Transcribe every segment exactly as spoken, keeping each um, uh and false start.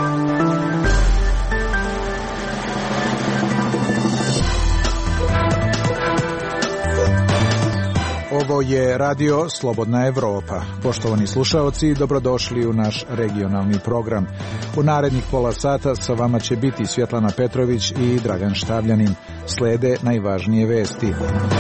Ovo je radio Slobodna Evropa. Poštovani slušaoci, dobrodošli u naš regionalni program. U narednih pola sata sa vama će biti Svjetlana Petrović i Dragan Štavljanin. Slede najvažnije vesti.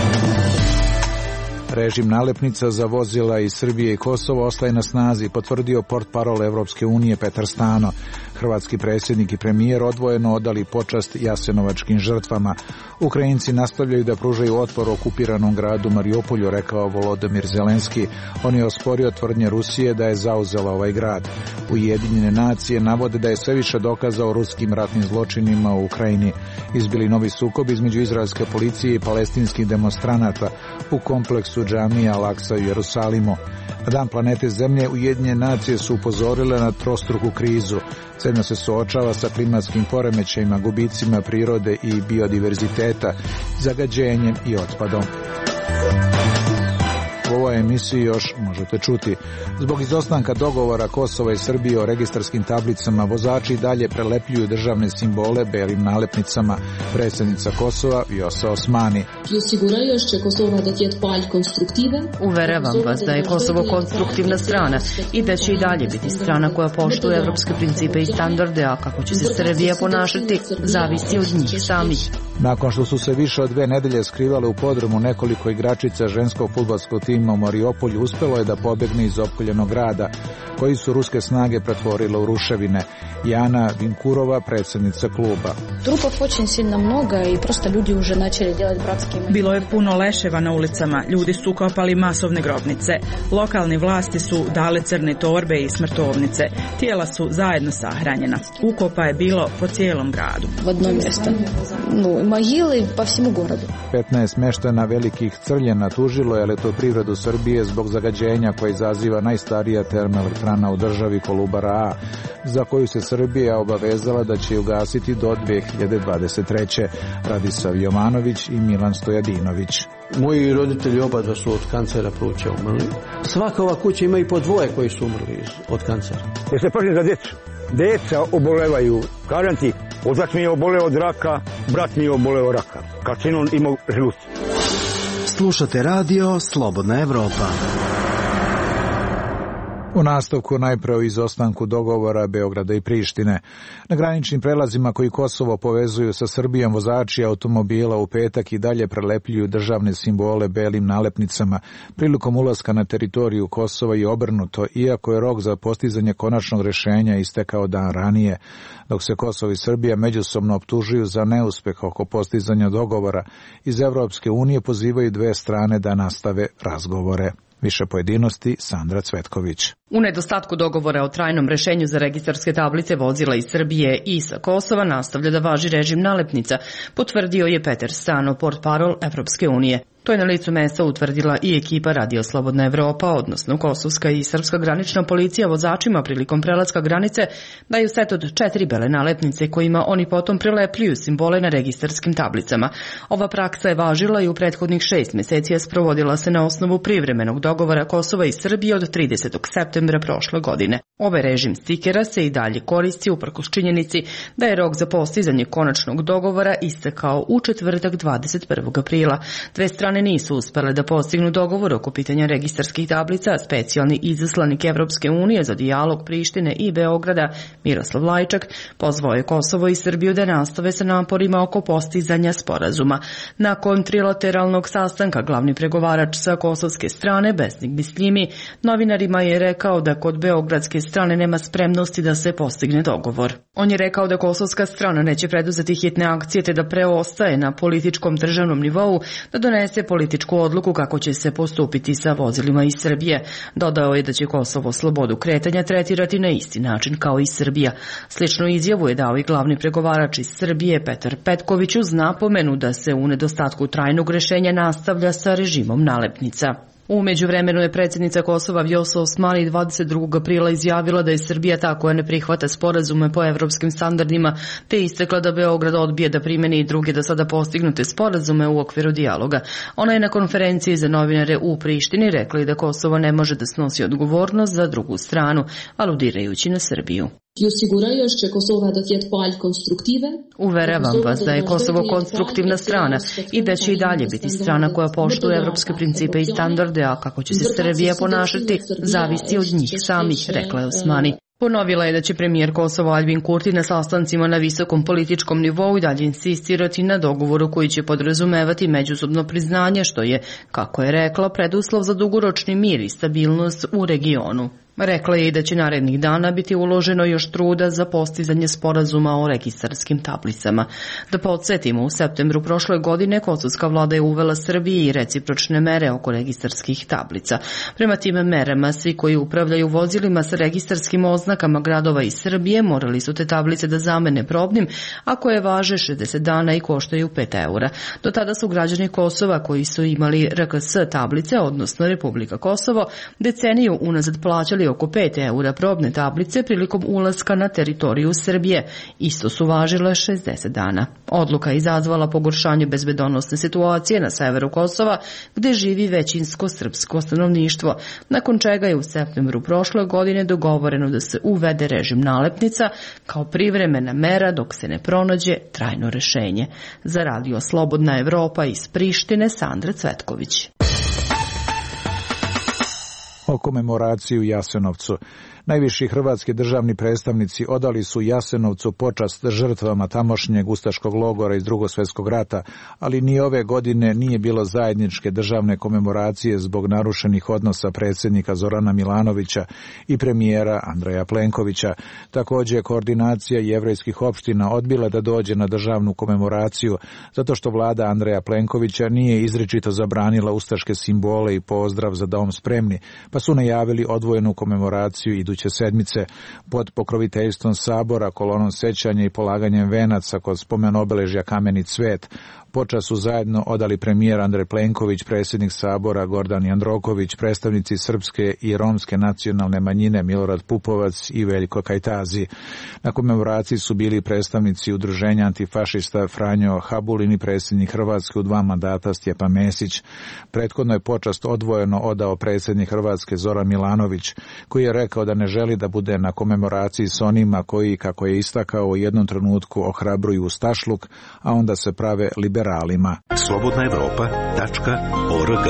Režim nalepnica za vozila iz Srbije i Kosova ostaje na snazi, potvrdio portparol Evropske unije Petar Stano. Hrvatski predsjednik i premijer odvojeno odali počast jasenovačkim žrtvama. Ukrajinci nastavljaju da pružaju otpor okupiranom gradu Mariupolju, rekao Volodymyr Zelenski. On je osporio tvrdnje Rusije da je zauzela ovaj grad. Ujedinjene nacije navode da je sve više dokaza o ruskim ratnim zločinima u Ukrajini. Izbili novi sukob između izraelske policije i palestinskih demonstranata u kompleksu džamija Al-Aksa u Jerusalimu. Na Dan planete Zemlje Ujedinjene nacije su upozorile na trostruku krizu. Zemlja se suočava sa klimatskim poremećajima, gubicima prirode i biodiverziteta, zagađenjem i otpadom. U ovoj emisiji još možete čuti. Zbog izostanka dogovora Kosova i Srbije o registarskim tablicama, vozači dalje prelepljuju državne simbole belim nalepnicama. Predsjednica Kosova Vjosa Osmani. Uveravam vas da je Kosovo konstruktivna strana i da će i dalje biti strana koja poštuje evropske principe i standarde, a kako će se Srbija ponašati zavisi od njih samih. Nakon što su se više od dve nedelje skrivale u podrumu, nekoliko igračica ženskog fudbalskog tima u Mariupolju uspelo je da pobegne iz opkoljenog grada, koji su ruske snage pretvorile u ruševine. Jana Vinkurova, predsjednica kluba. Trupov очень сильно много и просто люди уже начали делать братские. Bilo je puno leševa na ulicama, ljudi su kopali masovne grobnice. Lokalni vlasti su dale crne torbe i smrtovnice. Tijela su zajedno sahranjena. Ukopa je bilo po cijelom gradu. В одно место. Ну, могилы по всему городу. petnaest meštana Velikih Crljena tužilo je Elektroprivredu Srbije zbog zagađenja koje izaziva najstarija termoelektrana u državi Kolubara A, za koju se Srbija obavezala da će ugasiti do dve hiljade dvadeset treće. Radisav Jovanović i Milan Stojadinović. Moji roditelji oba su od kancera pluća umrli. Svaka ova kuća ima i po dvoje koji su umrli od kancera. Jer se pažnje za djecu. Djeca obolevaju. Kažem ti, otac mi je oboleo od raka, brat mi je oboleo od raka. Karcinom imao želuc. Slušate radio Slobodna Evropa. U nastavku najpre o izostanku dogovora Beograda i Prištine. Na graničnim prelazima koji Kosovo povezuju sa Srbijom, vozači automobila u petak i dalje prelepljuju državne simbole belim nalepnicama prilikom ulaska na teritoriju Kosova i obrnuto, iako je rok za postizanje konačnog rješenja istekao dan ranije. Dok se Kosovo i Srbija međusobno optužuju za neuspeh oko postizanja dogovora, iz Evropske unije pozivaju dve strane da nastave razgovore. Više pojedinosti Sandra Cvetković. U nedostatku dogovora o trajnom rešenju za registarske tablice vozila iz Srbije i sa Kosova nastavlja da važi režim nalepnica, potvrdio je Petar Stano, portparol Evropske unije. To je na licu mesta utvrdila i ekipa Radio Slobodna Evropa, odnosno kosovska i srpska granična policija vozačima prilikom prelaska granice daju set od četiri bele nalepnice kojima oni potom prelepljuju simbole na registarskim tablicama. Ova praksa je važila i u prethodnih šest meseci, a sprovodila se na osnovu privremenog dogovora Kosova i Srbije od tridesetog septembra prošle godine. Ovaj režim stikera se i dalje koristi uprkos činjenici da je rok za postizanje konačnog dogovora istekao u četvrtak dvadeset prvog aprila. Dve strane nisu uspele da postignu dogovor oko pitanja registarskih tablica, a specijalni izaslanik Evropske unije za dijalog Prištine i Beograda Miroslav Lajčak pozvao je Kosovo i Srbiju da nastave sa naporima oko postizanja sporazuma. Nakon trilateralnog sastanka glavni pregovarač sa kosovske strane Besnik Bisljimi novinarima je rekao da kod beogradske strane nema spremnosti da se postigne dogovor. On je rekao da kosovska strana neće preduzeti hitne akcije te da preostaje na političkom državnom nivou da donese političku odluku kako će se postupiti sa vozilima iz Srbije. Dodao je da će Kosovo slobodu kretanja tretirati na isti način kao i Srbija. Sličnu izjavu je dao i glavni pregovarač iz Srbije Petar Petković uz napomenu da se u nedostatku trajnog rešenja nastavlja sa režimom nalepnica. U međuvremenu je predsjednica Kosova Vjosa Osmani dvadeset drugog aprila izjavila da je Srbija ta koja ne prihvata sporazume po evropskim standardima, te istakla da Beograd odbije da primeni i druge do sada postignute sporazume u okviru dijaloga. Ona je na konferenciji za novinare u Prištini rekla da Kosovo ne može da snosi odgovornost za drugu stranu, aludirajući na Srbiju. Uveravam vas da je Kosovo konstruktivna strana i da će i dalje biti strana koja poštuje evropske principe i standarde, a kako će se Srbija ponašati zavisi od njih samih, rekla je Osmani. Ponovila je da će premijer Kosova Aljbin Kurti na sastancima na visokom političkom nivou i dalje insistirati na dogovoru koji će podrazumevati međusobno priznanje, što je, kako je rekla, preduslov za dugoročni mir i stabilnost u regionu. Rekla je i da će narednih dana biti uloženo još truda za postizanje sporazuma o registarskim tablicama. Da podsjetimo, u septembru prošle godine kosovska vlada je uvela Srbiji i recipročne mere oko registarskih tablica. Prema tim merama, svi koji upravljaju vozilima sa registarskim oznakama gradova iz Srbije morali su te tablice da zamene probnim, a koje važe šezdeset dana i koštaju pet eura. Do tada su građani Kosova koji su imali R K S tablice, odnosno Republika Kosovo, deceniju unazad plaćali oko pet eura probne tablice prilikom ulaska na teritoriju Srbije. Isto su važile šezdeset dana. Odluka je izazvala pogoršanje bezbedonosne situacije na severu Kosova, gde živi većinsko srpsko stanovništvo, nakon čega je u septembru prošle godine dogovoreno da se uvede režim nalepnica kao privremena mera dok se ne pronađe trajno rešenje. Za Radio Slobodna Evropa iz Prištine, Sandra Cvetković. O komemoraciji u Jasenovcu. Najviši hrvatski državni predstavnici odali su Jasenovcu počast žrtvama tamošnjeg ustaškog logora iz Drugog svjetskog rata, ali ni ove godine nije bilo zajedničke državne komemoracije zbog narušenih odnosa predsjednika Zorana Milanovića i premijera Andreja Plenkovića. Također je koordinacija jevrejskih opština odbila da dođe na državnu komemoraciju zato što vlada Andreja Plenkovića nije izričito zabranila ustaške simbole i pozdrav za dom spremni, pa su najavili odvojenu komemoraciju iduće sedmice pod pokroviteljstvom sabora, kolonom sećanja i polaganjem venaca kod spomen obeležja Kameni cvet. Počast su zajedno odali premijer Andrej Plenković, predsjednik sabora Gordan Jandroković, predstavnici srpske i romske nacionalne manjine Milorad Pupovac i Veljko Kajtazi. Na komemoraciji su bili predstavnici udruženja antifašista Franjo Habulin i predsjednik Hrvatske u dva mandata Stjepan Mesić. Prethodno je počast odvojeno odao predsjednik Hrvatske Zoran Milanović, koji je rekao da ne želi da bude na komemoraciji s onima koji, kako je istakao, u jednom trenutku ohrabruju ustašluk, a onda se prave liberalima. slobodna evropa tačka org.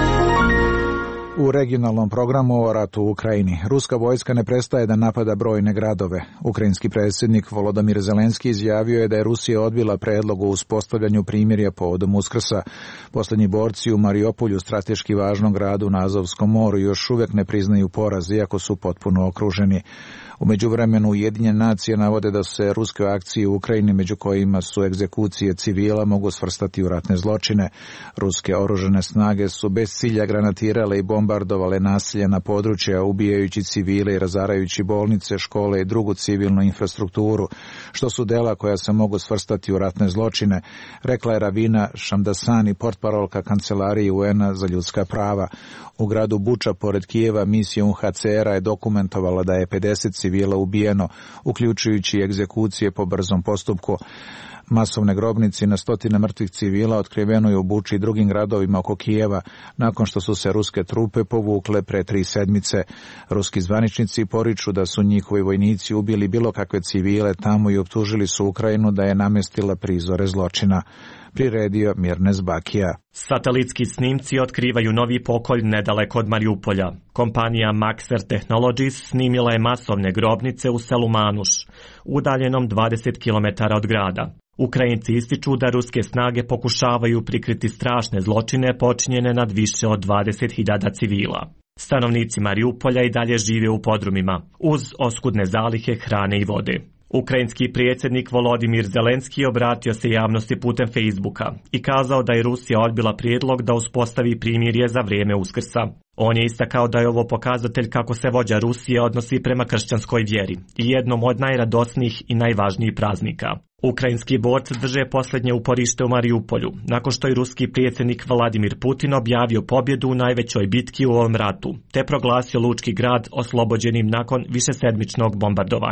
U regionalnom programu o ratu u Ukrajini. Ruska vojska ne prestaje da napada brojne gradove. Ukrajinski predsjednik Volodimir Zelenski izjavio je da je Rusija odbila predlog o uspostavljanju primirja povodom Uskrsa. Poslednji borci u Mariupolju, strateški važnom gradu na Azovskom moru, još uvijek ne priznaju poraz, iako su potpuno okruženi. U međuvremenu Ujedinjene nacije navode da se ruske akcije u Ukrajini, među kojima su egzekucije civila, mogu svrstati u ratne zločine. Ruske oružane snage su bez cilja granatirale i bombardovale naseljena područja, ubijajući civile i razarajući bolnice, škole i drugu civilnu infrastrukturu, što su dela koja se mogu svrstati u ratne zločine, rekla je Ravina Šamdasani, portparolka Kancelarije U N-a za ljudska prava. U gradu Buča, pored Kijeva, misija U N H C R-a je dokumentovala da je pedeset civila ubijeno, uključujući egzekucije po brzom postupku. Masovne grobnice na stotine mrtvih civila otkriveno je u Buči i drugim gradovima oko Kijeva, nakon što su se ruske trupe povukle pre tri sedmice. Ruski zvaničnici poriču da su njihovi vojnici ubili bilo kakve civile tamo i optužili su Ukrajinu da je namestila prizore zločina. Priredio Mirnes Bakija. Satelitski snimci otkrivaju novi pokolj nedaleko od Mariupolja. Kompanija Maxar Technologies snimila je masovne grobnice u selu Manuš, udaljenom dvadeset kilometara od grada. Ukrajinci ističu da ruske snage pokušavaju prikriti strašne zločine počinjene nad više od dvadeset hiljada civila. Stanovnici Mariupolja i dalje žive u podrumima, uz oskudne zalihe hrane i vode. Ukrajinski predsjednik Volodimir Zelenski obratio se javnosti putem Facebooka i kazao da je Rusija odbila prijedlog da uspostavi primirje za vrijeme Uskrsa. On je istakao da je ovo pokazatelj kako se vođa Rusije odnosi prema kršćanskoj vjeri i jednom od najradosnijih i najvažnijih praznika. Ukrajinski borci drže posljednje uporište u Mariupolju, nakon što je ruski predsjednik Vladimir Putin objavio pobjedu u najvećoj bitki u ovom ratu, te proglasio lučki grad oslobođenim nakon višesedmičnog bombardovanja.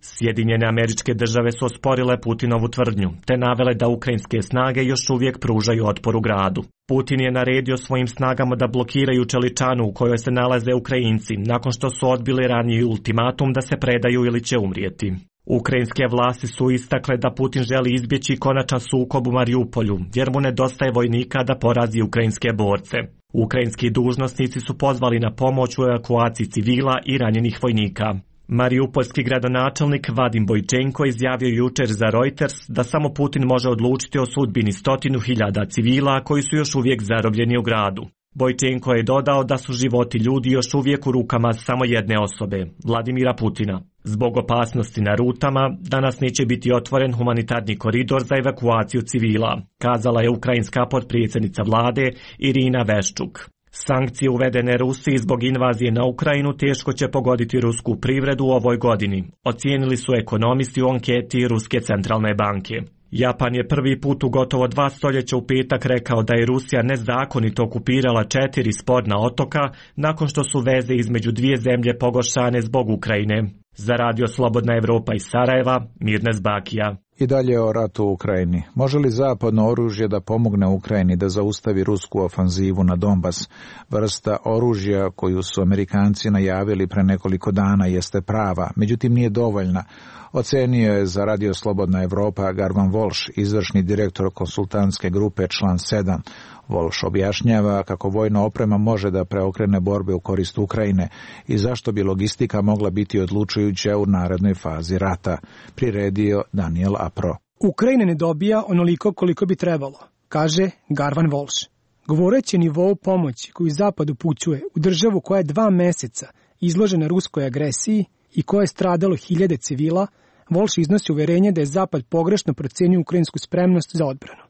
Sjedinjene Američke Države su osporile Putinovu tvrdnju, te navele da ukrajinske snage još uvijek pružaju otpor u gradu. Putin je naredio svojim snagama da blokiraju čeličanu u kojoj se nalaze Ukrajinci, nakon što su odbili raniji ultimatum da se predaju ili će umrijeti. Ukrajinske vlasti su istakle da Putin želi izbjeći konačan sukob u Mariupolju, jer mu nedostaje vojnika da porazi ukrajinske borce. Ukrajinski dužnosnici su pozvali na pomoć u evakuaciji civila i ranjenih vojnika. Mariupolski gradonačelnik Vadim Bojčenko izjavio jučer za Reuters da samo Putin može odlučiti o sudbini stotinu hiljada civila koji su još uvijek zarobljeni u gradu. Bojčenko je dodao da su životi ljudi još uvijek u rukama samo jedne osobe, Vladimira Putina. Zbog opasnosti na rutama, danas neće biti otvoren humanitarni koridor za evakuaciju civila, kazala je ukrajinska potpredsjednica vlade Irina Veščuk. Sankcije uvedene Rusiji zbog invazije na Ukrajinu teško će pogoditi rusku privredu u ovoj godini, ocijenili su ekonomisti u anketi Ruske centralne banke. Japan je prvi put u gotovo dva stoljeća u petak rekao da je Rusija nezakonito okupirala četiri sporna otoka nakon što su veze između dvije zemlje pogoršane zbog Ukrajine. Za Radio Slobodna Evropa iz Sarajeva, Mirnes Bakija. I dalje o ratu u Ukrajini. Može li zapadno oružje da pomogne Ukrajini da zaustavi rusku ofanzivu na Donbas? Vrsta oružja koju su Amerikanci najavili pre nekoliko dana jeste prava, međutim nije dovoljna. Ocenio je za Radio Slobodna Evropa Garvan Volš, izvršni direktor konsultantske grupe Član sedam. Volš objašnjava kako vojna oprema može da preokrene borbe u korist Ukrajine i zašto bi logistika mogla biti odlučujuća u narednoj fazi rata, priredio Daniel Apro. Ukrajina ne dobija onoliko koliko bi trebalo, kaže Garvan Volš. Govoreći o nivou pomoći koju Zapad upućuje u državu koja je dva meseca izložena ruskoj agresiji i koja je stradalo hiljade civila, Volš iznosi uverenje da je Zapad pogrešno procenio ukrajinsku spremnost za odbranu.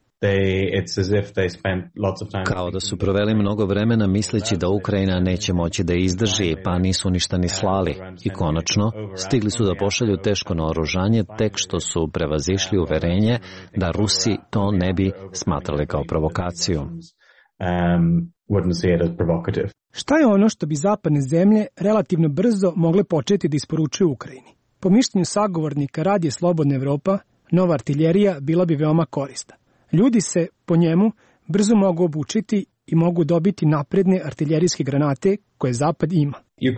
Kao da su proveli mnogo vremena misleći da Ukrajina neće moći da izdrži, pa nisu ništa ni slali. I konačno, stigli su da pošalju teško naoružanje tek što su prevazišli uverenje da Rusi to ne bi smatrali kao provokaciju. Šta je ono što bi zapadne zemlje relativno brzo mogle početi da isporučuju Ukrajini? Po mišljenju sagovornika Radija Slobodna Evropa, nova artiljerija bila bi veoma korisna. Ljudi se, po njemu, brzo mogu obučiti i mogu dobiti napredne artiljerijske granate koje Zapad ima.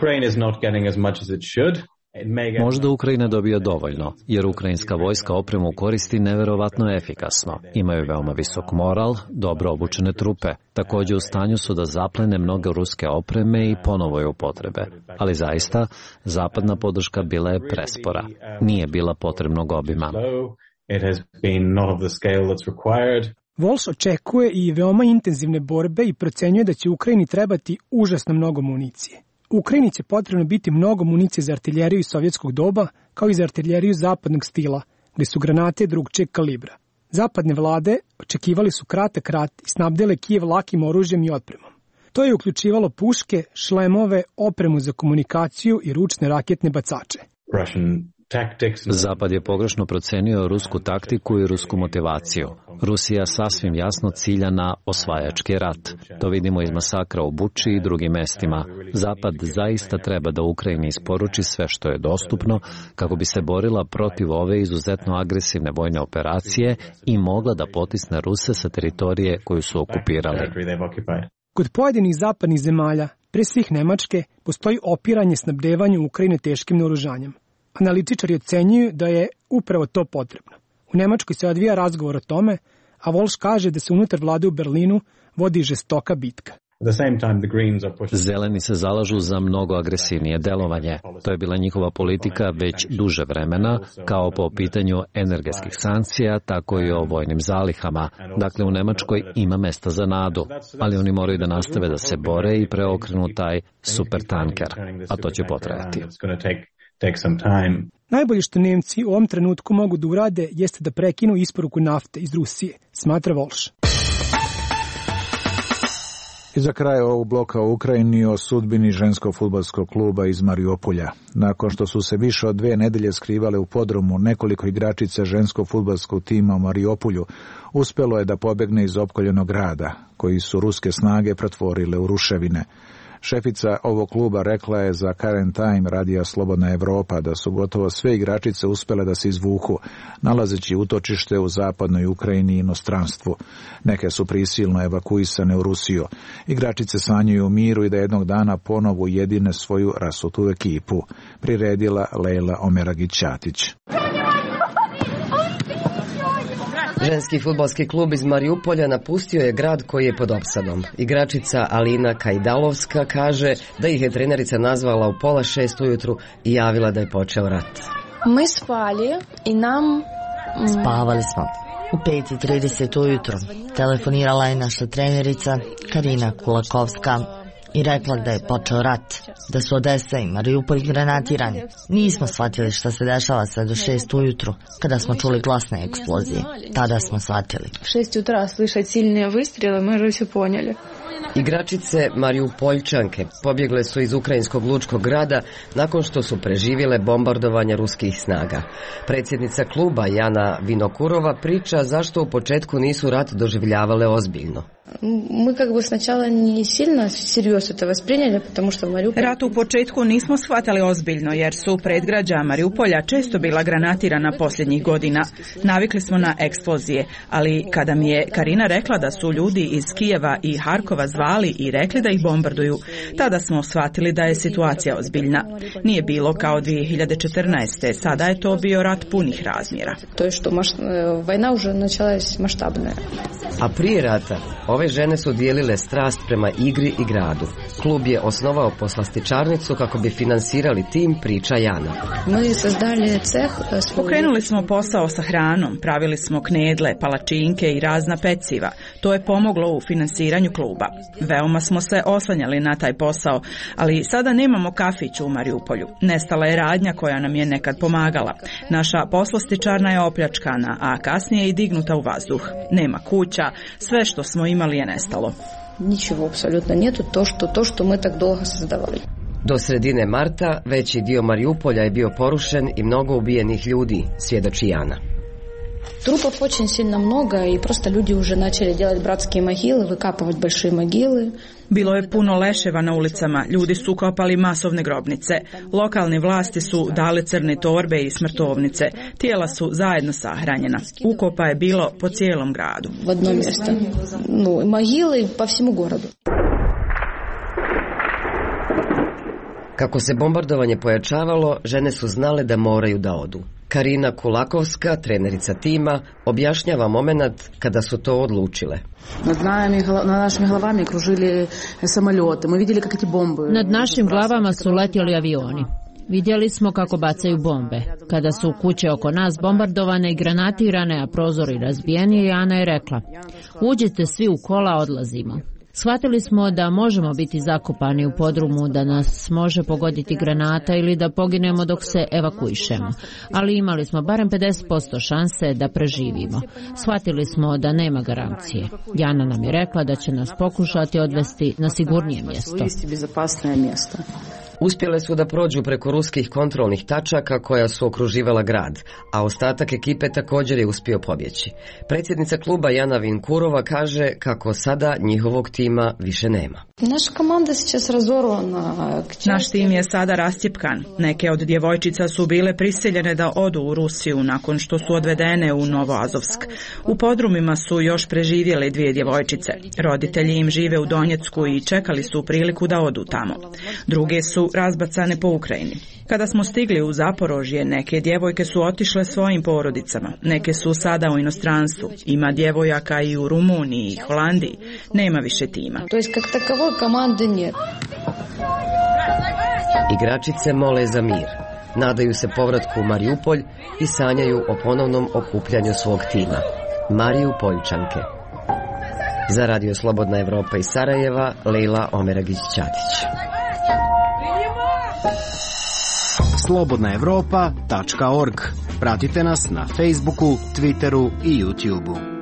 Možda Ukrajina dobija dovoljno, jer ukrajinska vojska opremu koristi neverovatno efikasno. Imaju veoma visok moral, dobro obučene trupe. Također u stanju su da zaplene mnoge ruske opreme i ponovo je upotrebe. Ali zaista, zapadna podrška bila je prespora. Nije bila potrebnog obima. Volš očekuje i veoma intenzivne borbe i procenjuje da će Ukrajini trebati užasno mnogo municije. Ukrajini će potrebno biti mnogo municije za artiljeriju iz sovjetskog doba, kao i za artiljeriju zapadnog stila, gdje su granate drugčijeg kalibra. Zapadne vlade očekivali su kratak rat i snabdele Kijev lakim oružjem i otpremom. To je uključivalo puške, šlemove, opremu za komunikaciju i ručne raketne bacače. Zapad je pogrešno procenio rusku taktiku i rusku motivaciju. Rusija sasvim jasno cilja na osvajački rat. To vidimo iz masakra u Buči i drugim mestima. Zapad zaista treba da Ukrajini isporuči sve što je dostupno kako bi se borila protiv ove izuzetno agresivne vojne operacije i mogla da potisne Ruse sa teritorije koju su okupirali. Kod pojedinih zapadnih zemalja, pre svih Nemačke, postoji opiranje snabdevanju Ukrajine teškim naoružanjem. Analitičari ocenjuju da je upravo to potrebno. U Nemačkoj se odvija razgovor o tome, a Volš kaže da se unutar vlade u Berlinu vodi žestoka bitka. Zeleni se zalažu za mnogo agresivnije delovanje. To je bila njihova politika već duže vremena, kao po pitanju energetskih sankcija, tako i o vojnim zalihama. Dakle, u Nemačkoj ima mesta za nadu, ali oni moraju da nastave da se bore i preokrenu taj supertanker, a to će potrajati. Najbolje što Nemci u ovom trenutku mogu da urade jeste da prekinu isporuku nafte iz Rusije, smatra Volš. I za kraj ovog bloka u Ukrajini o sudbini ženskog fudbalskog kluba iz Mariupolja. Nakon što su se više od dve nedelje skrivale u podrumu, nekoliko igračica ženskog fudbalskog tima u Mariupolju uspelo je da pobegne iz opkoljenog grada, koji su ruske snage pretvorile u ruševine. Šefica ovog kluba rekla je za Current Time radija Slobodna Evropa da su gotovo sve igračice uspjele da se izvuku, nalazeći utočište u zapadnoj Ukrajini i inostranstvu. Neke su prisilno evakuisane u Rusiju. Igračice sanjaju u miru i da jednog dana ponovo ujedine svoju rasutu ekipu, priredila Lejla Omeragić-Ćatić. Ženski fudbalski klub iz Mariupolja napustio je grad koji je pod opsadom. Igračica Alina Kajdalovska kaže da ih je trenerica nazvala u pola šest ujutru i javila da je počeo rat. Mi spali i nam... Spavali smo. U pet i trideset ujutru telefonirala je naša trenerica Karina Kulakovska i rekla da je počeo rat, da su Odesa i Mariupolj granatirani. Nismo shvatili šta se dešava sve do šest ujutru, kada smo čuli glasne eksplozije. Tada smo shvatili. U šest jutra slušati silne vystrele, mi že sve ponijeli. Igračice Mariupoljčanke pobjegle su iz ukrajinskog lučkog grada nakon što su preživjele bombardovanje ruskih snaga. Predsjednica kluba Jana Vinokurova priča zašto u početku nisu rat doživljavale ozbiljno. Mi как бы сначала не сильно всерьез это восприняли, потому что Мариуполь... Rat u početku nismo shvatali ozbiljno, jer su predgrađa Mariupolja često bila granatirana posljednjih godina. Navikli smo na eksplozije, ali kada mi je Karina rekla da su ljudi iz Kijeva i Harkova zvali i rekli da ih bombarduju, tada smo shvatili da je situacija ozbiljna. Nije bilo kao dvije hiljade četrnaeste. Sada je to bio rat punih razmjera. To je što vojna уже началась масштабная. A prije rata ove žene su dijelile strast prema igri i gradu. Klub je osnovao poslastičarnicu kako bi finansirali tim, priča Jana. Pokrenuli smo posao sa hranom, pravili smo knedle, palačinke i razna peciva. To je pomoglo u finansiranju kluba. Veoma smo se oslanjali na taj posao, ali sada nemamo kafić u Mariupolju. Nestala je radnja koja nam je nekad pomagala. Naša poslastičarna je opljačkana, a kasnije i dignuta u vazduh. Nema kuća, sve što smo imali je nestalo. Ničego apsolutno nijetu, to što, to što mi tak dolgo sazdavali. Do sredine marta veći dio Mariupolja je bio porušen i mnogo ubijenih ljudi, svjedoči Jana. Трупов очень сильно много, и просто люди уже начали делать братские могилы, выкапывать большие могилы. Bilo je puno leševa na ulicama, ljudi su kopali masovne grobnice. Lokalne vlasti su dale crne torbe i smrtovnice. Tijela su zajedno sahranjena. Ukopa je bilo po cijelom gradu. В одно место. Ну, могилы по всему городу. Kako se bombardovanje pojačavalo, žene su znale da moraju da odu. Karina Kulakovska, trenerica tima, objašnjava moment kada su to odlučile. Nad našim glavama kružili samoljote. Mi vidjeli kako ti bombe. Nad našim glavama su letjeli avioni. Vidjeli smo kako bacaju bombe. Kada su kuće oko nas bombardovane i granatirane, a prozori razbijeni, Jana je rekla: uđite svi u kola, odlazimo. Shvatili smo da možemo biti zakopani u podrumu, da nas može pogoditi granata ili da poginemo dok se evakuišemo. Ali imali smo barem pedeset posto šanse da preživimo. Shvatili smo da nema garancije. Jana nam je rekla da će nas pokušati odvesti na sigurnije mjesto. Uspjele su da prođu preko ruskih kontrolnih tačaka koja su okruživala grad, a ostatak ekipe također je uspio pobjeći. Predsjednica kluba Jana Vinkurova kaže kako sada njihovog tima više nema. Naš tim je sada rascjepkan. Neke od djevojčica su bile prisiljene da odu u Rusiju nakon što su odvedene u Novoazovsk. U podrumima su još preživjele dvije djevojčice. Roditelji im žive u Donjecku i čekali su priliku da odu tamo. Druge su razbacane po Ukrajini. Kada smo stigli u Zaporožje, neke djevojke su otišle svojim porodicama. Neke su sada u inostranstvu. Ima djevojaka i u Rumuniji i Holandiji. Nema više tima. To jest kak takovoj komande нет. Igračice mole za mir. Nadaju se povratku u Mariupolj i sanjaju o ponovnom okupljanju svog tima. Mariupoljčanke. Za Radio Slobodna Evropa iz Sarajeva, Lejla Omeragić-Ćatić. slobodna evropa tačka org. Pratite nas na Facebooku, Twitteru i YouTubeu.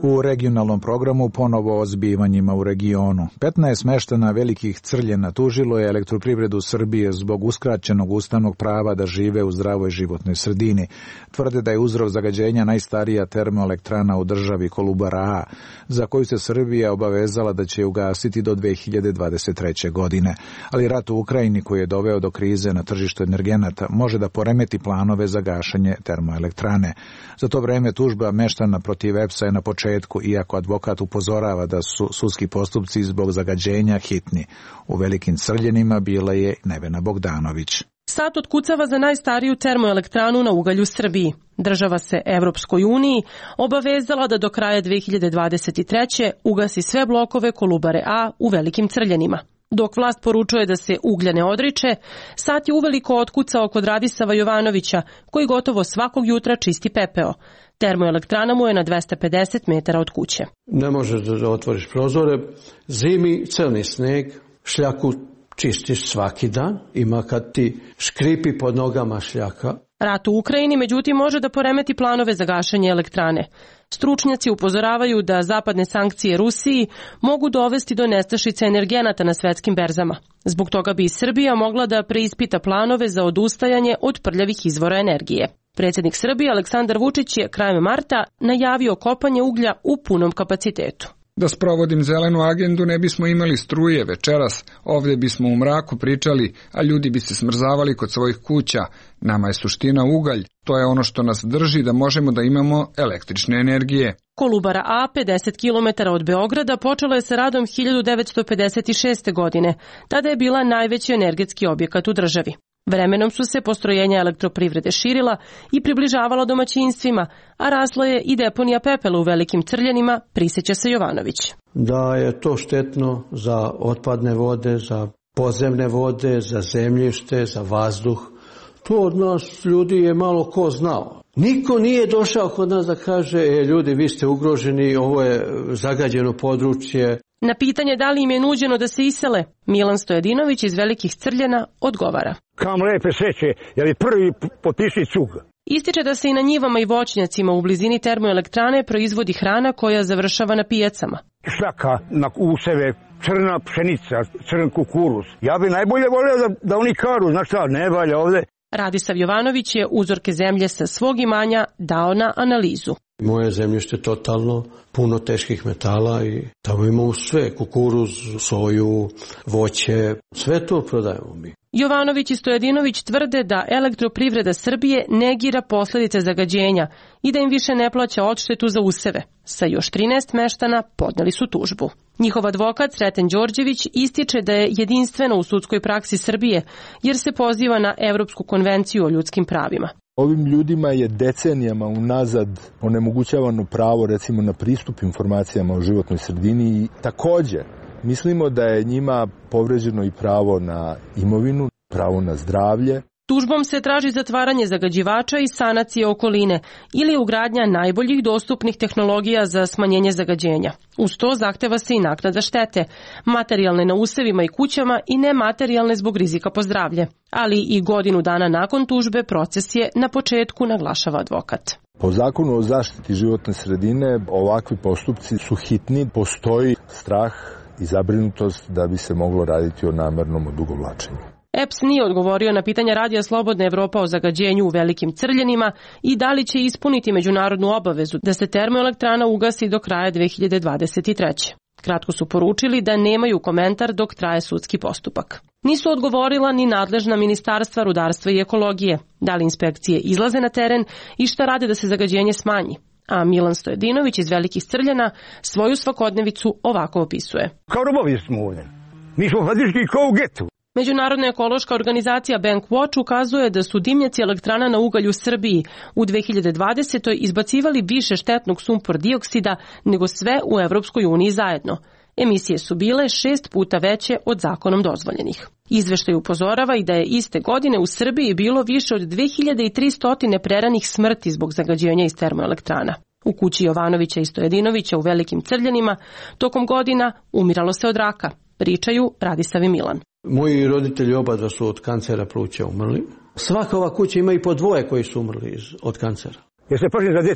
U regionalnom programu ponovo o zbivanjima u regionu. petnaest meštana Velikih Crljena tužilo je Elektroprivredu Srbije zbog uskraćenog ustavnog prava da žive u zdravoj životnoj sredini. Tvrde da je uzrok zagađenja najstarija termoelektrana u državi Kolubara A, za koju se Srbija obavezala da će je ugasiti do dve hiljade dvadeset treće. godine. Ali rat u Ukrajini, koji je doveo do krize na tržištu energenata, može da poremeti planove za gašenje termoelektrane. Za to vreme tužba meštana protiv E P S-a je na početku, iako advokat upozorava da su sudski postupci zbog zagađenja hitni. U Velikim Crljenima bila je Nevena Bogdanović. Sat otkucava za najstariju termoelektranu na ugalju Srbiji. Država se Evropskoj uniji obavezala da do kraja dve hiljade dvadeset treće. ugasi sve blokove Kolubare A u Velikim Crljenima. Dok vlast poručuje da se uglja ne odriče, Sat je uveliko otkucao kod Radisava Jovanovića, koji gotovo svakog jutra čisti pepeo. Termoelektrana mu je na dvesta pedeset metara od kuće. Ne možeš da otvoriš prozore, zimi crni sneg, šljaku čistiš svaki dan, ima kad ti škripi pod nogama šljaka. Rat u Ukrajini, međutim, može da poremeti planove za gašenje elektrane. Stručnjaci upozoravaju da zapadne sankcije Rusiji mogu dovesti do nestašice energenata na svetskim berzama. Zbog toga bi i Srbija mogla da preispita planove za odustajanje od prljavih izvora energije. Predsjednik Srbije Aleksandar Vučić je krajem marta najavio kopanje uglja u punom kapacitetu. Da sprovodim zelenu agendu ne bismo imali struje večeras, ovdje bismo u mraku pričali, a ljudi bi se smrzavali kod svojih kuća. Nama je suština ugalj, to je ono što nas drži da možemo da imamo električne energije. Kolubara A, pedeset kilometara od Beograda, počela je sa radom hiljadu devetsto pedeset šeste. godine. Tada je bila najveći energetski objekat u državi. Vremenom su se postrojenja elektroprivrede širila i približavala domaćinstvima, a rasla je i deponija pepela u Velikim Crljenima, prisjeća se Jovanović. Da je to štetno za otpadne vode, za podzemne vode, za zemljište, za vazduh. To od nas ljudi je malo ko znao. Niko nije došao kod nas da kaže, e, ljudi, vi ste ugroženi, ovo je zagađeno područje. Na pitanje da li im je nuđeno da se isele, Milan Stojadinović iz Velikih Crljena odgovara. Kam lepe sreće, jer je prvi potpiši cug. Ističe da se i na njivama i voćnjacima u blizini termoelektrane proizvodi hrana koja završava na pijacama. Šljaka na useve, crna pšenica, crn kukuruz. Ja bi najbolje volio da, da oni karu, znaš šta, ne valja ovde. Radisav Jovanović je uzorke zemlje sa svog imanja dao na analizu. Moje zemljište je totalno puno teških metala i tamo imamo sve, kukuruz, soju, voće, sve to prodajemo mi. Jovanović i Stojadinović tvrde da Elektroprivreda Srbije negira posljedice zagađenja i da im više ne plaća odštetu za useve. Sa još trinaest meštana podneli su tužbu. Njihov advokat Sreten Đorđević ističe da je jedinstveno u sudskoj praksi Srbije jer se poziva na Evropsku konvenciju o ljudskim pravima. Ovim ljudima je decenijama unazad onemogućavano pravo recimo na pristup informacijama o životnoj sredini i također mislimo da je njima povređeno i pravo na imovinu, pravo na zdravlje. Tužbom se traži zatvaranje zagađivača i sanacije okoline ili ugradnja najboljih dostupnih tehnologija za smanjenje zagađenja. Uz to zahteva se i naknada štete, materijalne na usevima i kućama i nematerijalne zbog rizika po zdravlje. Ali i godinu dana nakon tužbe proces je na početku, naglašava advokat. Po zakonu o zaštiti životne sredine ovakvi postupci su hitni, postoji strah i zabrinutost da bi se moglo raditi o namernom odugovlačenju. E P S nije odgovorio na pitanja Radija Slobodna Evropa o zagađenju u Velikim Crljenima i da li će ispuniti međunarodnu obavezu da se termoelektrana ugasi do kraja dve hiljade dvadeset treće. Kratko su poručili da nemaju komentar dok traje sudski postupak. Nisu odgovorila ni nadležna ministarstva rudarstva i ekologije, da li inspekcije izlaze na teren i šta rade da se zagađenje smanji. A Milan Stojadinović iz Velikih Crljena svoju svakodnevicu ovako opisuje. Kao robovi smo ovdje. Mi smo faktički kao u getu. Međunarodna ekološka organizacija Bankwatch ukazuje da su dimnjaci elektrana na ugalj u Srbiji u dve hiljade dvadesetoj izbacivali više štetnog sumpor dioksida nego sve u Evropskoj uniji zajedno. Emisije su bile šest puta veće od zakonom dozvoljenih. Izveštaj upozorava i da je iste godine u Srbiji bilo više od dve hiljade tristo preranih smrti zbog zagađenja iz termoelektrana. U kući Jovanovića i Stojadinovića u Velikim Crljenima tokom godina umiralo se od raka, pričaju Radisav i Milan. Moji roditelji oba dva su od kancera pluća umrli. Svaka ova kuća ima i po dvoje koji su umrli od kancera. Jer se pažnje za djecu.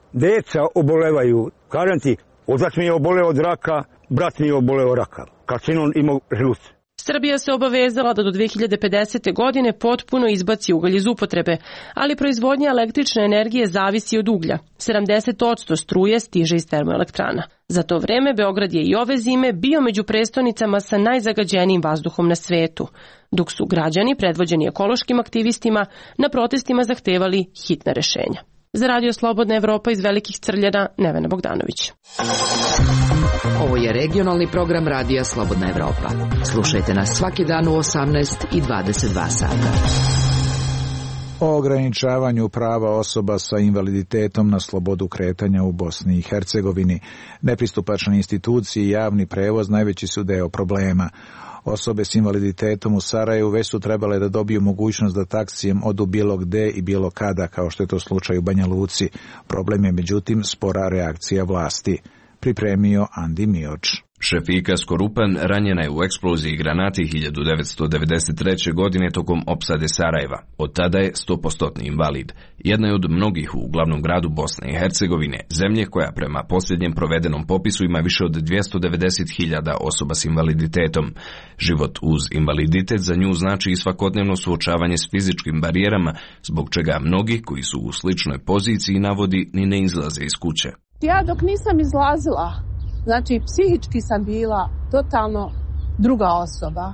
Deca obolevaju, kažem ti, otac mi je oboleo od raka, brat mi je oboleo raka, karcinom imao želuca. Srbija se obavezala da do dve hiljade pedesete. godine potpuno izbaci ugalj iz upotrebe, ali proizvodnja električne energije zavisi od uglja. sedamdeset posto struje stiže iz termoelektrana. Za to vreme Beograd je i ove zime bio među prestonicama sa najzagađenijim vazduhom na svetu, dok su građani, predvođeni ekološkim aktivistima, na protestima zahtevali hitna rešenja. Za Radio Slobodna Evropa iz Velikih Crljana, Nevena Bogdanović. Ovo je regionalni program Radija Slobodna Evropa. Slušajte nas svaki dan u osamnaest i dvadeset dva sata. O ograničavanju prava osoba sa invaliditetom na slobodu kretanja u Bosni i Hercegovini. Nepristupačne institucije i javni prevoz najveći su deo problema. Osobe s invaliditetom u Sarajevu već su trebale da dobiju mogućnost da taksijem odu bilo gde i bilo kada, kao što je to slučaj u Banja Luci. Problem je međutim spora reakcija vlasti. Pripremio Andi Mioč. Šefika Skorupan ranjena je u eksploziji granati hiljadu devetsto devedeset treće. godine tokom opsade Sarajeva. Od tada je sto posto invalid. Jedna je od mnogih u glavnom gradu Bosne i Hercegovine, zemlje koja prema posljednjem provedenom popisu ima više od dvjesto devedeset hiljada osoba s invaliditetom. Život uz invaliditet za nju znači i svakodnevno suočavanje s fizičkim barijerama, zbog čega mnogi koji su u sličnoj poziciji navodi ni ne izlaze iz kuće. Ja dok nisam izlazila, znači psihički sam bila totalno druga osoba.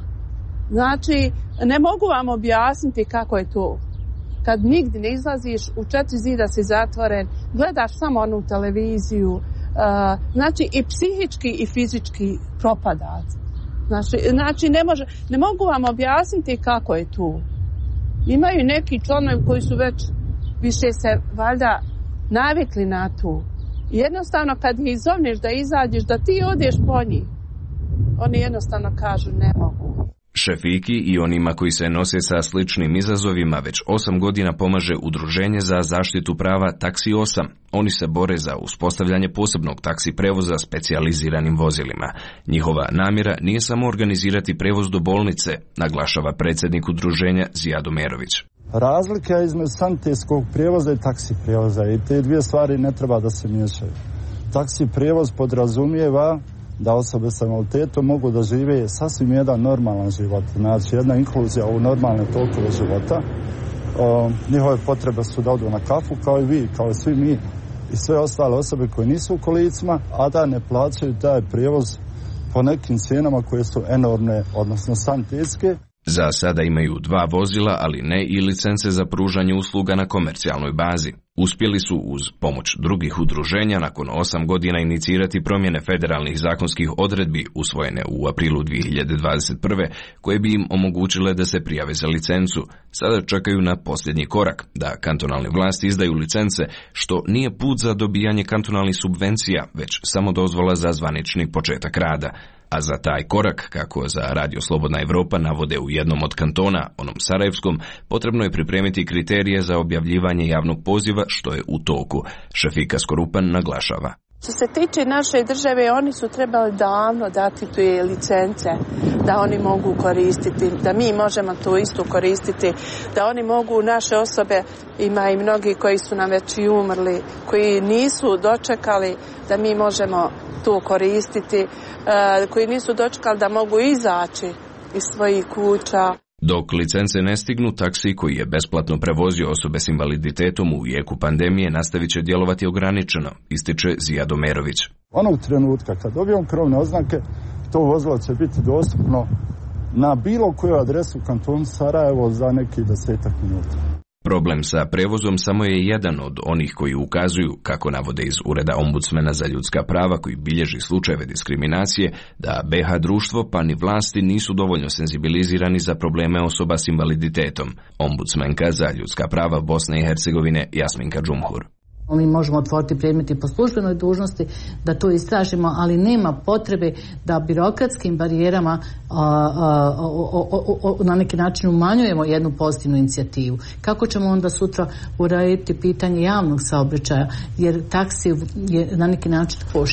Znači ne mogu vam objasniti kako je to. Kad nigdje ne izlaziš, u četiri zida si zatvoren, gledaš samo onu televiziju, uh, znači i psihički i fizički propadac. Znači, znači ne, može, ne mogu vam objasniti kako je to. Imaju neki članovi koji su već više se valjda navikli na to. Jednostavno kad ih izovniš da izađeš, da ti odeš po njih, oni jednostavno kažu ne mogu. Šefiki i onima koji se nose sa sličnim izazovima već osam godina pomaže Udruženje za zaštitu prava Taksi osam. Oni se bore za uspostavljanje posebnog taksi prevoza specijaliziranim vozilima. Njihova namjera nije samo organizirati prevoz do bolnice, naglašava predsjednik udruženja Zijado Merović. Razlika između sanitetskog prijevoza i taksi prijevoza i te dvije stvari ne treba da se miješaju. Taksi prijevoz podrazumijeva da osobe sa invaliditetom mogu da žive sasvim jedan normalan život, znači jedna inkluzija u normalne tokove života. O, njihove potrebe su da odu na kafu kao i vi, kao i svi mi i sve ostale osobe koje nisu u kolicima, a da ne plaćaju taj prijevoz po nekim cijenama koje su enormne, odnosno sanitetske. Za sada imaju dva vozila, ali ne i licence za pružanje usluga na komercijalnoj bazi. Uspjeli su uz pomoć drugih udruženja nakon osam godina inicirati promjene federalnih zakonskih odredbi usvojene u aprilu dvije hiljade dvadeset prve. koje bi im omogućile da se prijave za licencu. Sada čekaju na posljednji korak, da kantonalne vlasti izdaju licence, što nije put za dobijanje kantonalnih subvencija, već samo dozvola za zvanični početak rada. A za taj korak, kako za Radio Slobodna Evropa navode u jednom od kantona, onom sarajevskom, potrebno je pripremiti kriterije za objavljivanje javnog poziva, što je u toku. Šefika Skorupan naglašava. Što se tiče naše države, oni su trebali davno dati te licence, da oni mogu koristiti, da mi možemo to isto koristiti, da oni mogu, naše osobe, ima i mnogi koji su nam već i umrli, koji nisu dočekali da mi možemo to koristiti, koji nisu dočekali da mogu izaći iz svojih kuća. Dok licence ne stignu, taksi koji je besplatno prevozio osobe s invaliditetom u jeku pandemije nastavit će djelovati ograničeno, ističe Zijado Merović. Onog trenutka kad dobijemo krovne oznake, to vozilo će biti dostupno na bilo koju adresu u kantonu Sarajevo za neki desetak minuta. Problem sa prevozom samo je jedan od onih koji ukazuju, kako navode iz Ureda ombudsmena za ljudska prava koji bilježi slučajeve diskriminacije, da be ha društvo pa ni vlasti nisu dovoljno senzibilizirani za probleme osoba s invaliditetom. Ombudsmenka za ljudska prava Bosne i Hercegovine Jasminka Džumhur. Mi možemo otvoriti predmeti po službenoj dužnosti da to istražimo, ali nema potrebe da birokratskim barijerama a, a, o, o, o, na neki način umanjujemo jednu pozitivnu inicijativu. Kako ćemo onda sutra uraditi pitanje javnog saobraćaja, jer taksi je na neki način košta.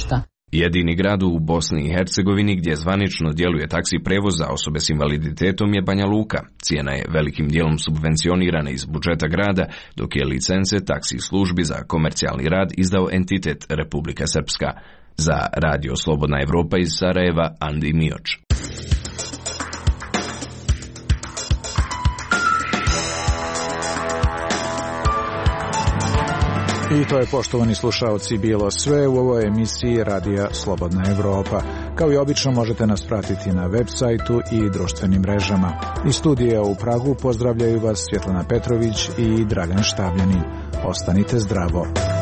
Jedini grad u Bosni i Hercegovini gdje zvanično djeluje taksi prevoz za osobe s invaliditetom je Banja Luka. Cijena je velikim dijelom subvencionirana iz budžeta grada, dok je licence taksi službi za komercijalni rad izdao entitet Republika Srpska. Za Radio Slobodna Evropa iz Sarajeva, Andi Mioč. I to je, poštovani slušaoci, bilo sve u ovoj emisiji Radija Slobodna Evropa. Kao i obično možete nas pratiti na web sajtu i društvenim mrežama. Iz studija u Pragu pozdravljaju vas Svjetlana Petrović i Dragan Štabljanin. Ostanite zdravo.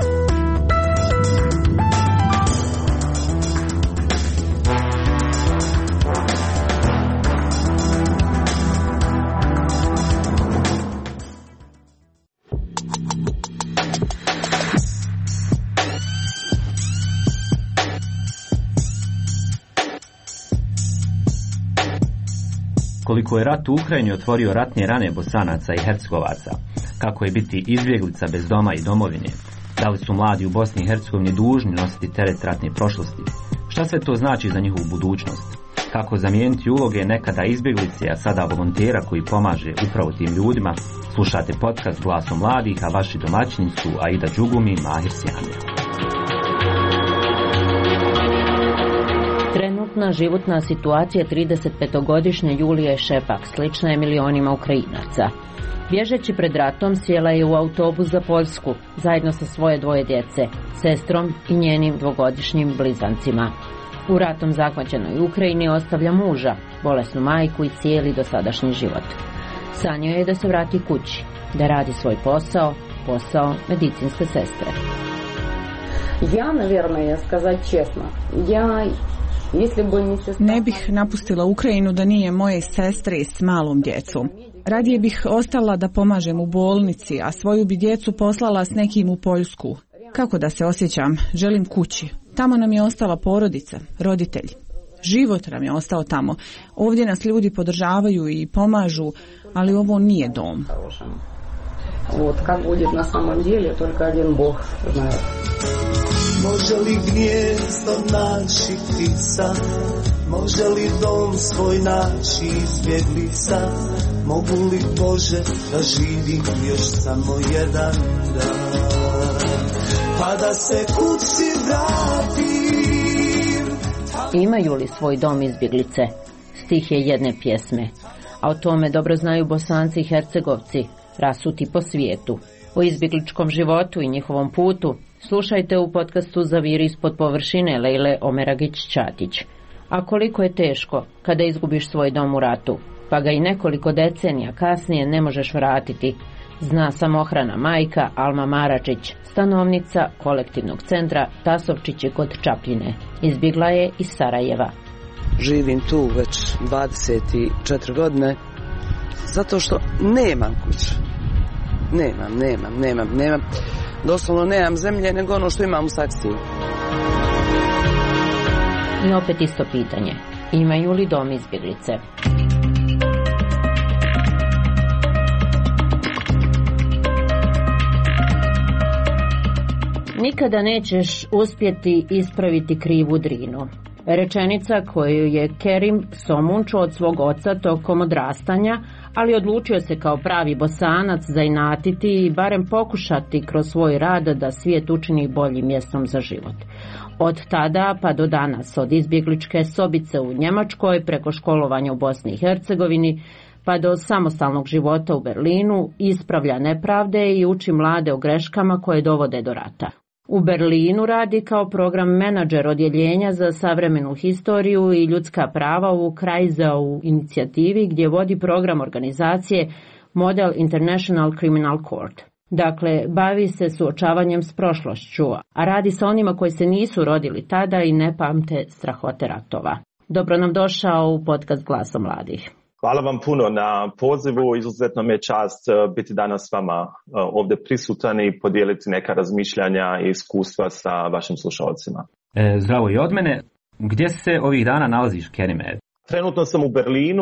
Koliko je rat u Ukrajini otvorio ratne rane Bosanaca i Hercegovaca, kako je biti izbjeglica bez doma i domovine, da li su mladi u Bosni i Hercegovini dužni nositi teret ratne prošlosti, šta sve to znači za njihovu budućnost, kako zamijeniti uloge nekada izbjeglice, a sada volontera koji pomaže upravo tim ljudima. Slušate podcast Glasom mladih, a vaši domaćini su Aida Đugumi i Mahir Sjamija. Trenutna životna situacija tridesetpetogodišnje Julije Šepak slična je milionima Ukrajinaca. Bježeći pred ratom sjela je u autobus za Poljsku zajedno sa svoje dvoje djece, sestrom i njenim dvogodišnjim blizancima. U ratom zahvaćenoj Ukrajini ostavlja muža, bolesnu majku i cijeli dosadašnji život. Sanjao je da se vrati kući, da radi svoj posao, posao medicinske sestre. Ja, naверное, сказать честно, ja Ne bih napustila Ukrajinu da nije moje sestre s malom djecom. Radije bih ostala da pomažem u bolnici, a svoju bi djecu poslala s nekim u Poljsku. Kako da se osjećam? Želim kući. Tamo nam je ostala porodica, roditelji. Život nam je ostao tamo. Ovdje nas ljudi podržavaju i pomažu, ali ovo nije dom. Вот как будет на самом деле, только один Бог знает. Može li gnjezdo naći ptica, može li dom svoj naći izbjeglica, mogu li Bože da živim još samo jedan dan, pa da se kući vratim. Imaju li svoj dom izbjeglice? Stih je jedne pjesme, a o tome dobro znaju Bosanci i Hercegovci, rasuti po svijetu. O izbjegličkom životu i njihovom putu slušajte u podcastu Zaviri ispod površine Lejle Omeragić-Čatić. A koliko je teško kada izgubiš svoj dom u ratu, pa ga i nekoliko decenija kasnije ne možeš vratiti, zna samohrana majka Alma Maračić, stanovnica kolektivnog centra Tasovčići kod Čapljine. Izbjegla je iz Sarajeva. Živim tu već dvadeset četiri godine zato što nemam kuću. Nemam, nemam, nemam, nemam. Doslovno nemam zemlje nego ono što imam u saksiji. I opet isto pitanje. Imaju li dom izbjeglice? Nikada nećeš uspjeti ispraviti krivu Drinu. Rečenica koju je Kerim Somunčo od svog oca tokom odrastanja, ali odlučio se kao pravi Bosanac zainatiti i barem pokušati kroz svoj rad da svijet učini boljim mjestom za život. Od tada pa do danas, od izbjegličke sobice u Njemačkoj preko školovanja u Bosni i Hercegovini pa do samostalnog života u Berlinu, ispravlja nepravde i uči mlade o greškama koje dovode do rata. U Berlinu radi kao program menadžer odjeljenja za savremenu historiju i ljudska prava u Kreisau inicijativi gdje vodi program organizacije Model International Criminal Court. Dakle, bavi se suočavanjem s prošlošću, a radi sa onima koji se nisu rodili tada i ne pamte strahote ratova. Dobro nam došao u podcast Glasa mladih. Hvala vam puno na pozivu, izuzetno mi je čast biti danas s vama ovdje prisutan i podijeliti neka razmišljanja i iskustva sa vašim slušalcima. E, zdravo i od mene. Gdje se ovih dana nalaziš, Kerime? Trenutno sam u Berlinu,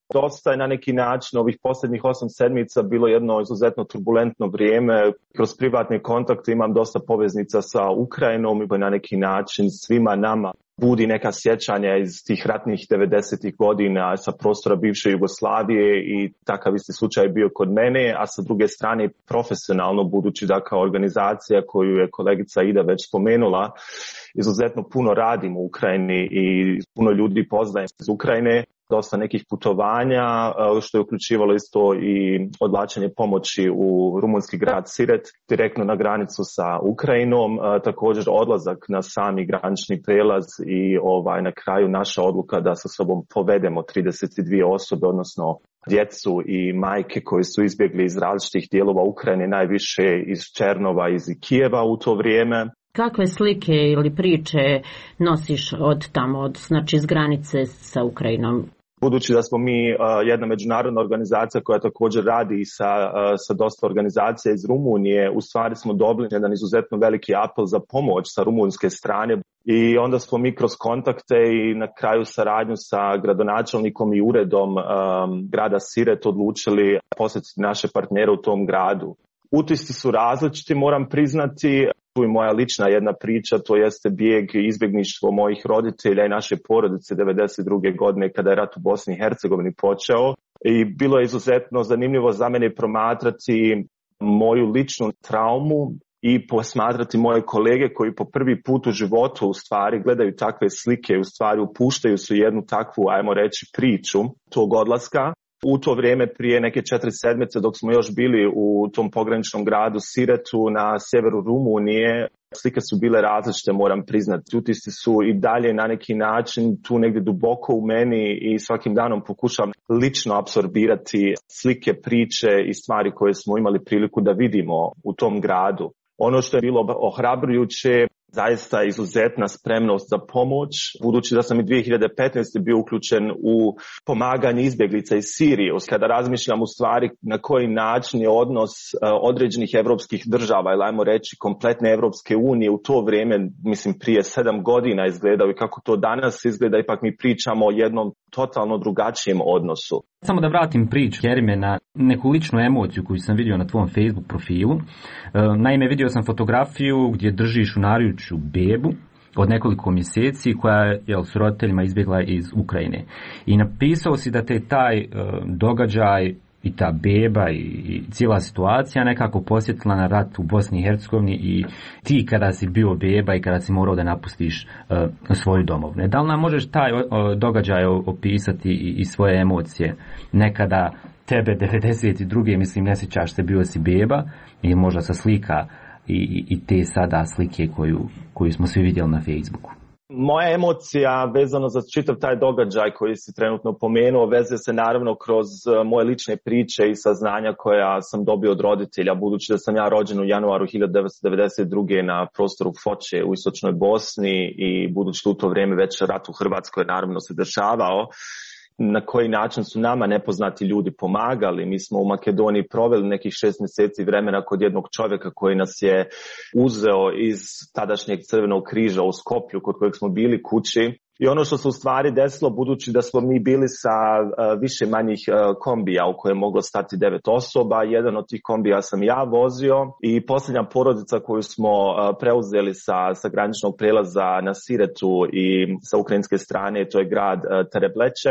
Dosta je na neki način ovih posljednjih osam sedmica bilo jedno izuzetno turbulentno vrijeme. Kroz privatne kontakte imam dosta poveznica sa Ukrajinom i na neki način svima nama budi neka sjećanja iz tih ratnih devedesetih godina sa prostora bivše Jugoslavije i takav isti slučaj bio kod mene, a sa druge strane profesionalno, budući da kao organizacija koju je kolegica Ida već spomenula, izuzetno puno radim u Ukrajini i puno ljudi poznajem iz Ukrajine. Dosta nekih putovanja, što je uključivalo isto i odvlačenje pomoći u rumunski grad Siret, direktno na granicu sa Ukrajinom, također odlazak na sami granični prelaz i ovaj na kraju naša odluka da sa sobom povedemo trideset dvije osobe, odnosno djecu i majke koji su izbjegli iz različitih dijelova Ukrajine, najviše iz Černova, iz Kijeva u to vrijeme. Kakve slike ili priče nosiš od tamo, od, znači iz granice sa Ukrajinom? Budući da smo mi uh, jedna međunarodna organizacija koja također radi sa, uh, sa dosta organizacija iz Rumunije, u stvari smo dobili jedan izuzetno veliki apel za pomoć sa rumunjske strane i onda smo mi kroz kontakte i na kraju saradnju sa gradonačelnikom i uredom um, grada Siret odlučili posjetiti naše partnere u tom gradu. Utisci su različiti, moram priznati. Tu je moja lična jedna priča, to jeste bijeg i izbjegništvo mojih roditelja i naše porodice devedeset druge godine kada je rat u Bosni i Hercegovini počeo. I bilo je izuzetno zanimljivo za mene promatrati moju ličnu traumu i posmatrati moje kolege koji po prvi put u životu u stvari gledaju takve slike, u stvari upuštaju su jednu takvu, ajmo reći, priču tog odlaska. U to vrijeme prije neke četiri sedmice dok smo još bili u tom pograničnom gradu Siretu na sjeveru Rumunije, slike su bile različite, moram priznati. Utisci su i dalje na neki način tu negdje duboko u meni i svakim danom pokušam lično apsorbirati slike, priče i stvari koje smo imali priliku da vidimo u tom gradu. Ono što je bilo ohrabrujuće, zaista izuzetna spremnost za pomoć, budući da sam i dvije hiljade petnaeste. bio uključen u pomaganje izbjeglica iz Sirije. Kada razmišljam u stvari na koji način je odnos određenih evropskih država, ili ajmo reći kompletne Evropske unije u to vrijeme, mislim prije sedam godina izgledao i kako to danas izgleda, ipak mi pričamo o jednom totalno drugačijem odnosu. Samo da vratim priču, Kerime, na neku ličnu emociju koju sam vidio na tvom Facebook profilu. Naime, vidio sam fotografiju gdje držiš u naručju bebu od nekoliko mjeseci koja je s roditeljima izbjegla iz Ukrajine. I napisao si da te taj uh, događaj i ta beba i, i cijela situacija nekako posjetila na rat u Bosni i Hercegovini i ti kada si bio beba i kada si morao da napustiš uh, svoju domovinu. Da li nam možeš taj uh, događaj opisati i, i svoje emocije? Nekada tebe devedeset druge. mislim ne sjećaš se, bio si beba ili možda sa slika i, i te sada slike koju, koju smo svi vidjeli na Facebooku. Moja emocija vezano za čitav taj događaj koji si trenutno pomenuo vezuje se naravno kroz moje lične priče i saznanja koja sam dobio od roditelja, budući da sam ja rođen u januaru hiljadu devetsto devedeset druge. na prostoru Foče u istočnoj Bosni i budući da u to vrijeme već rat u Hrvatskoj naravno se dešavao. Na koji način su nama nepoznati ljudi pomagali. Mi smo u Makedoniji proveli nekih šest mjeseci vremena kod jednog čovjeka koji nas je uzeo iz tadašnjeg Crvenog križa u Skoplju, kod kojeg smo bili kući. I ono što se u stvari desilo, budući da smo mi bili sa uh, više manjih uh, kombija u koje je moglo stati devet osoba, jedan od tih kombija sam ja vozio i posljednja porodica koju smo uh, preuzeli sa, sa graničnog prelaza na Siretu i sa ukrajinske strane, to je grad uh, Terebleče,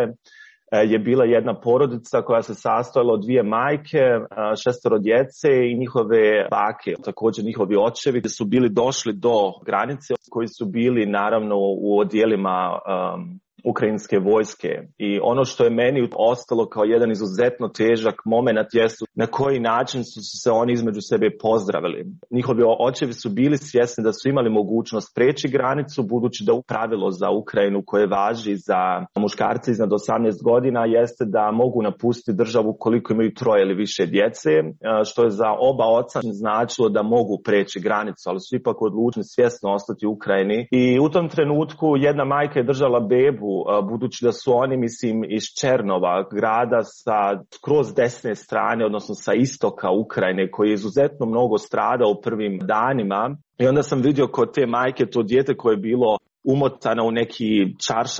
je bila jedna porodica koja se sastojala od dvije majke, šestero djece i njihove bake. Također njihovi očevi su bili došli do granice koji su bili naravno u odjelima um, ukrajinske vojske. I ono što je meni ostalo kao jedan izuzetno težak moment jesu na koji način su se oni između sebe pozdravili. Njihovi očevi su bili svjesni da su imali mogućnost preći granicu, budući da u pravilo za Ukrajinu koje važi za muškarce iznad osamnaest godina jeste da mogu napustiti državu koliko imaju troje ili više djece, što je za oba oca značilo da mogu preći granicu, ali su ipak odlučili svjesno ostati u Ukrajini. I u tom trenutku jedna majka je držala bebu, budući da su oni, mislim, iz Černova, grada sa skroz desne strane, odnosno sa istoka Ukrajine, koji je izuzetno mnogo stradao u prvim danima. I onda sam vidio kod te majke to dijete koje je bilo umotano u neki čaršaf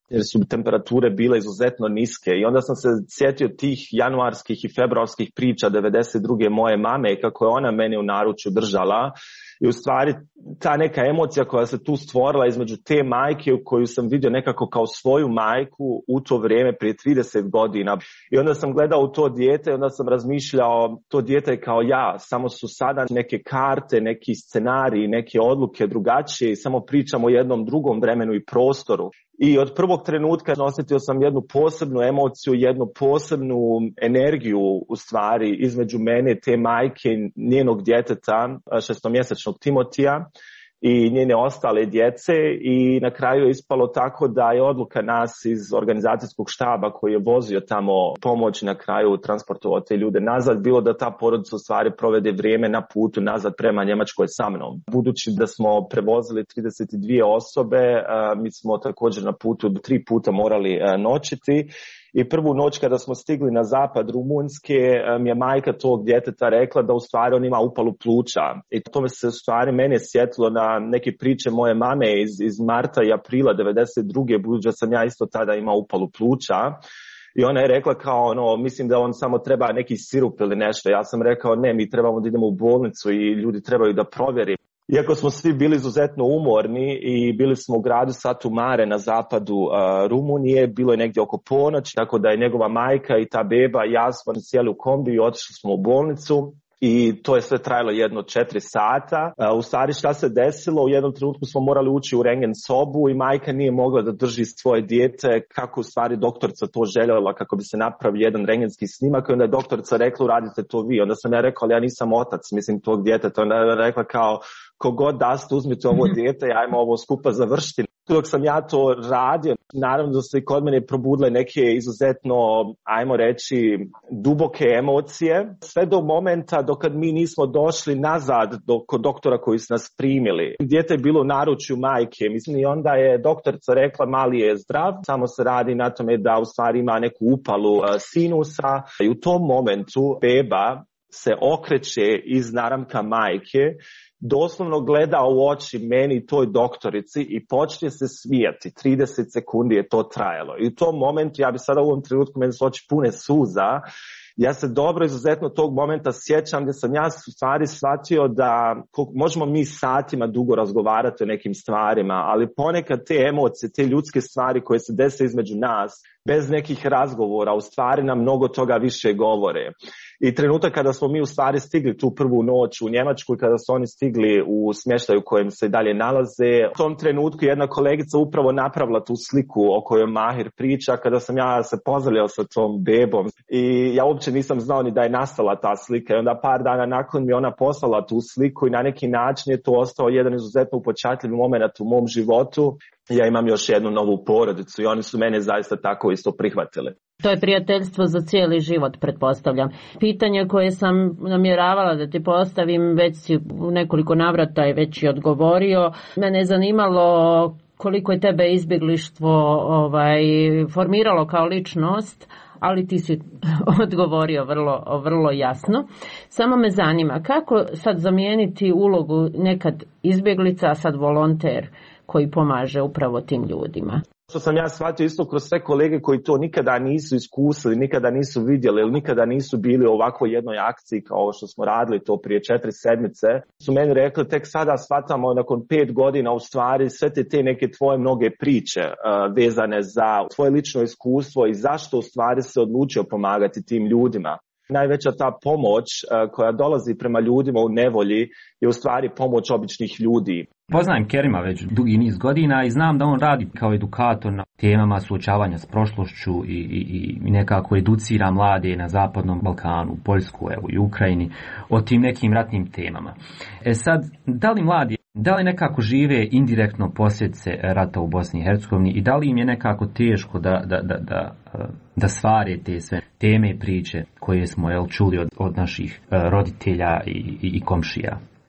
jer su temperature bile izuzetno niske i onda sam se sjetio tih januarskih i februarskih priča devedeset druge moje mame i kako je ona meni u naručju držala. I u stvari ta neka emocija koja se tu stvorila između te majke u koju sam vidio nekako kao svoju majku u to vrijeme prije trideset godina. I onda sam gledao u to dijete i onda sam razmišljao, to dijete je kao ja, samo su sada neke karte, neki scenariji, neke odluke drugačije i samo pričamo o jednom drugom vremenu i prostoru. I od prvog trenutka osjetio sam jednu posebnu emociju, jednu posebnu energiju u stvari između mene, te majke, njenog djeteta, šestomjesečnog Timotija i njene ostale djece i na kraju je ispalo tako da je odluka nas iz organizacijskog štaba koji je vozio tamo pomoć na kraju transportovao te ljude nazad, bilo da ta porodica u stvari provede vrijeme na putu nazad prema Njemačkoj sa mnom. Budući da smo prevozili trideset dvije osobe, mi smo također na putu tri puta morali noćiti. I prvu noć kada smo stigli na zapad Rumunjske, mi je majka tog djeteta rekla da u stvari on ima upalu pluća. I to me se u stvari mene sjetilo na neke priče moje mame iz, iz marta i aprila devedeset druge budući da sam ja isto tada imao upalu pluća. I ona je rekla kao, ono, mislim da on samo treba neki sirup ili nešto. Ja sam rekao, ne, mi trebamo da idemo u bolnicu i ljudi trebaju da provjeri. Iako smo svi bili izuzetno umorni i bili smo u gradu Satu Mare na zapadu uh, Rumunije, bilo je negdje oko ponoći, tako da je njegova majka i ta beba i ja smo sjeli u kombi i otišli smo u bolnicu. I to je sve trajalo jedno četiri sata. U stvari šta se desilo, u jednom trenutku smo morali ući u rengen sobu i majka nije mogla da drži svoje dijete kako u stvari doktorica to željela kako bi se napravio jedan rengenski snimak i onda je doktorica rekla uradite to vi. Onda sam ja rekao ali ja nisam otac, mislim tog djeteta. Onda je rekla kao kogod da ste uzmite ovo dijete i ajmo ovo skupa završiti. Dok sam ja to radio, naravno da su i kod mene probudile neke izuzetno, ajmo reći, duboke emocije. Sve do momenta dok mi nismo došli nazad do kod doktora koji su nas primili. Dijete je bilo u naručju majke, mislim i onda je doktorica rekla mali je zdrav, samo se radi na tome da u stvari ima neku upalu sinusa. I u tom momentu beba se okreće iz naramka majke, doslovno gleda u oči meni i toj doktorici i počne se smijati. trideset sekundi je to trajalo. I u tom momentu, ja bi sada u ovom trenutku, meni su oči pune suza, ja se dobro izuzetno tog momenta sjećam gdje sam ja u stvari shvatio da možemo mi satima dugo razgovarati o nekim stvarima, ali ponekad te emocije, te ljudske stvari koje se dese između nas, bez nekih razgovora, u stvari nam mnogo toga više govore. I trenutak kada smo mi u stvari stigli tu prvu noć u Njemačku i kada su oni stigli u smještaju u kojem se dalje nalaze, u tom trenutku jedna kolegica upravo napravila tu sliku o kojoj Mahir priča kada sam ja se pozdravljao sa tom bebom i ja uopće nisam znao ni da je nastala ta slika i onda par dana nakon mi ona poslala tu sliku i na neki način je to ostao jedan izuzetno upečatljiv moment u mom životu. Ja imam još jednu novu porodicu i oni su mene zaista tako isto prihvatili. To je prijateljstvo za cijeli život, pretpostavljam. Pitanje koje sam namjeravala da ti postavim, već si u nekoliko navrata i već i odgovorio. Mene je zanimalo koliko je tebe izbjeglištvo ovaj, formiralo kao ličnost, ali ti si odgovorio vrlo, vrlo jasno. Samo me zanima kako sad zamijeniti ulogu nekad izbjeglica, a sad volonter koji pomaže upravo tim ljudima. Što sam ja shvatio isto kroz sve kolege koji to nikada nisu iskusili, nikada nisu vidjeli ili nikada nisu bili u ovakvoj jednoj akciji kao ovo što smo radili to prije četiri sedmice, su meni rekli tek sada shvatamo nakon pet godina u stvari sve te, te neke tvoje mnoge priče uh, vezane za tvoje lično iskustvo i zašto u stvari se odlučio pomagati tim ljudima. Najveća ta pomoć uh, koja dolazi prema ljudima u nevolji je u stvari pomoć običnih ljudi. Poznajem Kerima već dugi niz godina i znam da on radi kao edukator na temama suočavanja s prošlošću i, i, i nekako educira mlade na Zapadnom Balkanu, u Poljsku, evo i Ukrajini o tim nekim ratnim temama. E sad, da li mladi, da li nekako žive indirektno posljedice rata u Bosni i Hercegovini i da li im je nekako teško da, da, da, da, da svare te sve teme i priče koje smo jel, čuli od, od naših roditelja i, i, i komšija?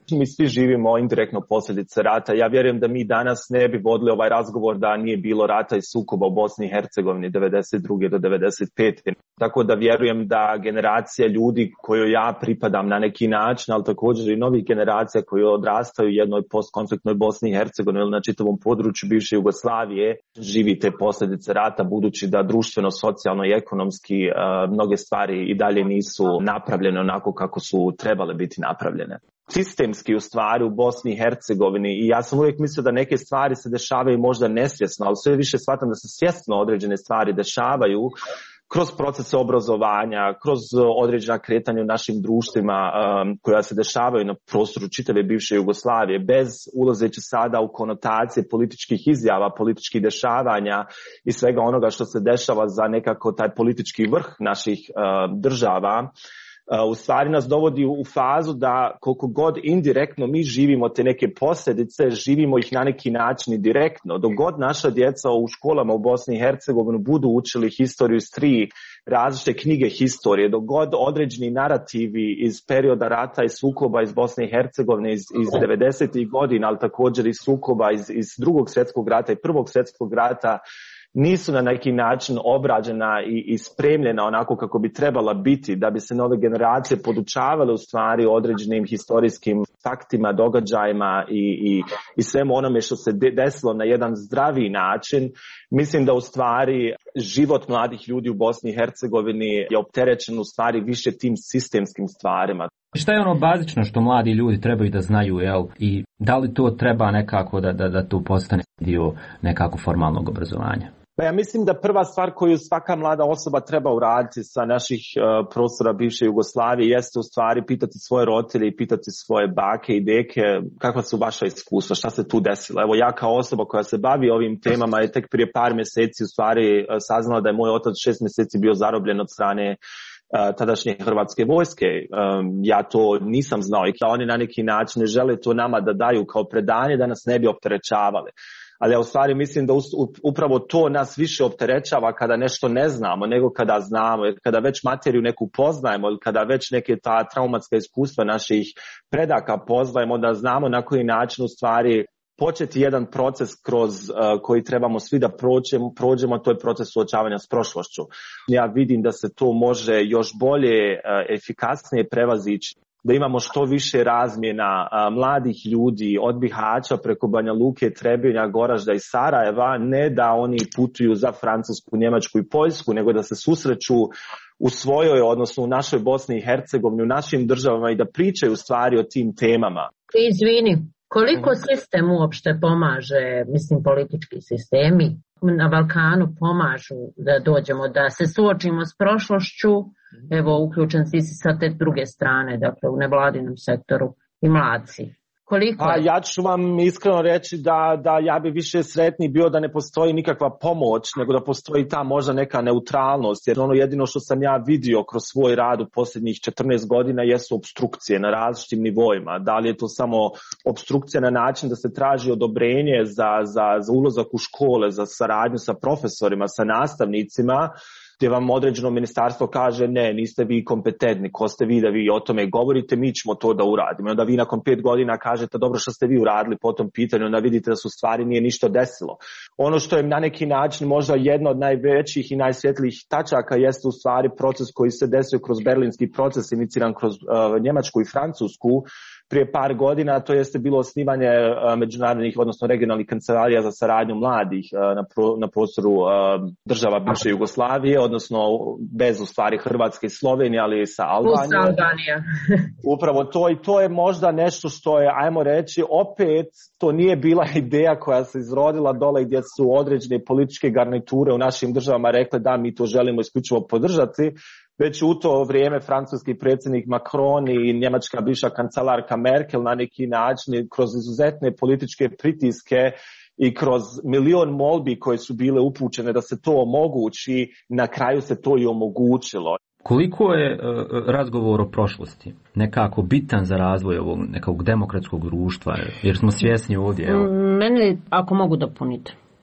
Mi svi živimo indirektno posljedice rata. Ja vjerujem da mi danas ne bi vodili ovaj razgovor da nije bilo rata i sukoba u Bosni i Hercegovini devedeset druge do devedeset pete Tako da vjerujem da generacija ljudi kojoj ja pripadam na neki način, ali također i novih generacija koji odrastaju u jednoj postkonfliktnoj Bosni i Hercegovini ili na čitavom području bivše Jugoslavije, živi te posljedice rata, budući da društveno, socijalno i ekonomski uh, mnoge stvari i dalje nisu napravljene onako kako su trebale biti napravljene. Sistemski u stvari u Bosni i Hercegovini, i ja sam uvijek mislio da neke stvari se dešavaju možda nesvjesno, ali sve više shvatam da se svjesno određene stvari dešavaju kroz procese obrazovanja, kroz određena kretanja u našim društvima um, koja se dešavaju na prostoru čitave bivše Jugoslavije, bez ulazeći sada u konotacije političkih izjava, političkih dešavanja i svega onoga što se dešava za nekako taj politički vrh naših uh, država. U stvari nas dovodi u fazu da koliko god indirektno mi živimo te neke posljedice, živimo ih na neki način i direktno. Dok god naša djeca u školama u Bosni i Hercegovini budu učili historiju iz tri različite knjige historije, dok god određeni narativi iz perioda rata i sukoba iz Bosne i Hercegovine iz, iz devedesetih godina, ali također i sukoba iz, iz drugog svjetskog rata i prvog svjetskog rata, nisu na neki način obrađena i, i spremljena onako kako bi trebala biti, da bi se nove generacije podučavale u stvari određenim historijskim faktima, događajima i, i, i svemu onome što se desilo na jedan zdraviji način. Mislim da u stvari život mladih ljudi u Bosni i Hercegovini je opterećen u stvari više tim sistemskim stvarima. Šta je ono bazično što mladi ljudi trebaju da znaju, jel? I da li to treba nekako da, da, da to postane dio nekako formalnog obrazovanja? Pa ja mislim da prva stvar koju svaka mlada osoba treba uraditi sa naših uh, prostora bivše Jugoslavije jeste u stvari pitati svoje roditelje i pitati svoje bake i deke kakva su vaša iskustva, šta se tu desilo. Evo ja kao osoba koja se bavi ovim temama je tek prije par mjeseci u stvari uh, saznala da je moj otac šest mjeseci bio zarobljen od strane Uh, tadašnje hrvatske vojske. Um, ja to nisam znao i da oni na neki način ne žele to nama da daju kao predanje da nas ne bi opterećavali. Ali ja u stvari mislim da upravo to nas više opterećava kada nešto ne znamo nego kada znamo, jer kada već materiju neku poznajemo ili kada već neke ta traumatska iskustva naših predaka poznajemo, da znamo na koji način u stvari početi jedan proces kroz uh, koji trebamo svi da prođemo, prođemo, to je proces suočavanja s prošlošću. Ja vidim da se to može još bolje, uh, efikasnije prevazići, da imamo što više razmjena uh, mladih ljudi od Bihaća preko Banja Luke, Trebinja, Goražda i Sarajeva, ne da oni putuju za Francusku, Njemačku i Poljsku, nego da se susreću u svojoj, odnosno u našoj Bosni i Hercegovini, u našim državama i da pričaju stvari o tim temama. Izvini. Koliko sistem uopšte pomaže, mislim politički sistemi na Balkanu pomažu da dođemo, da se suočimo s prošlošću, evo uključen si sa te druge strane, dakle u nevladinom sektoru i mladci. Koliko A ja ću vam iskreno reći da, da ja bi više sretniji bio da ne postoji nikakva pomoć, nego da postoji ta možda neka neutralnost, jer ono jedino što sam ja vidio kroz svoj rad u posljednjih četrnaest godina jesu opstrukcije na različitim nivoima. Da li je to samo opstrukcija na način da se traži odobrenje za, za, za ulazak u škole, za saradnju sa profesorima, sa nastavnicima, gdje vam određeno ministarstvo kaže ne, niste vi kompetentni, ko ste vi da vi o tome govorite, mi ćemo to da uradimo. I onda vi nakon pet godina kažete dobro što ste vi uradili po tom pitanju, onda vidite da su stvari nije ništa desilo. Ono što je na neki način možda jedno od najvećih i najsvjetlijih tačaka jeste u stvari proces koji se desio kroz berlinski proces iniciran kroz uh, Njemačku i Francusku prije par godina, to jeste bilo osnivanje uh, međunarodnih, odnosno regionalnih kancelarija za saradnju mladih uh, na, pro, na prostoru uh, država bivše Jugoslavije, odnosno bez u stvari Hrvatske i Slovenije, ali sa Albanijom. Albanija. Upravo to, i to je možda nešto što je, ajmo reći, opet to nije bila ideja koja se izrodila dole gdje su određene političke garniture u našim državama rekle da mi to želimo isključivo podržati, već u to vrijeme francuski predsjednik Macron i njemačka bivša kancelarka Merkel na neki način kroz izuzetne političke pritiske i kroz milion molbi koje su bile upućene da se to omogući, na kraju se to i omogućilo. Koliko je uh, razgovor o prošlosti nekako bitan za razvoj ovog nekog demokratskog društva, jer smo svjesni ovdje? Evo. Mene, ako mogu dopuniti,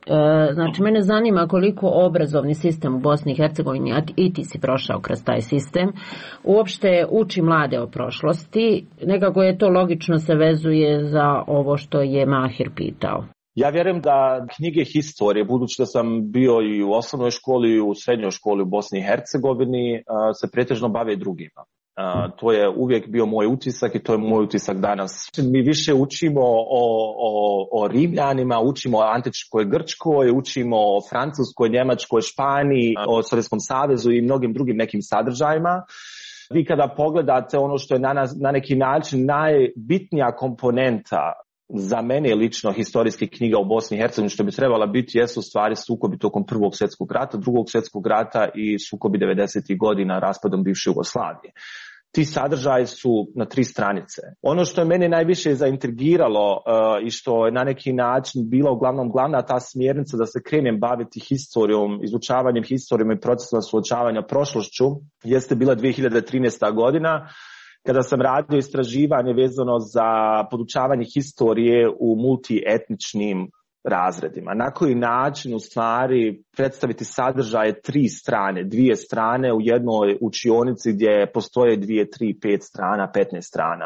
Znači, mene zanima koliko obrazovni sistem u Bosni i Hercegovini, a i ti si prošao kroz taj sistem, uopšte uči mlade o prošlosti. Nekako je to logično se vezuje za ovo što je Mahir pitao. Ja vjerujem da knjige historije, budući da sam bio i u osnovnoj školi i u srednjoj školi u Bosni i Hercegovini, se pretežno bave drugima. Uh, to je uvijek bio moj utisak i to je moj utisak danas. Mi više učimo o, o, o Rimljanima, učimo o antičkoj Grčkoj, učimo o Francuskoj, Njemačkoj, Španiji, o Sovjetskom savezu i mnogim drugim nekim sadržajima. Vi kada pogledate ono što je na, nas, na neki način najbitnija komponenta za mene lično historijskih knjiga u Bosni i Hercegovini, što bi trebala biti, jesu stvari sukobi tokom Prvog svjetskog rata, Drugog svjetskog rata i sukobi devedesetih godina raspadom bivše Jugoslavije. Ti sadržaji su na tri stranice. Ono što je mene najviše zaintrigiralo uh, i što je na neki način bila uglavnom glavna ta smjernica da se krenem baviti historijom, izučavanjem historijom i procesom suočavanja prošlošću, jeste bila dvije hiljade trinaesta godina, kada sam radio istraživanje vezano za podučavanje historije u multietničnim razredima. Na koji način u stvari predstaviti sadržaje tri strane, dvije strane u jednoj učionici gdje postoje dvije, tri, pet strana, petnaest strana.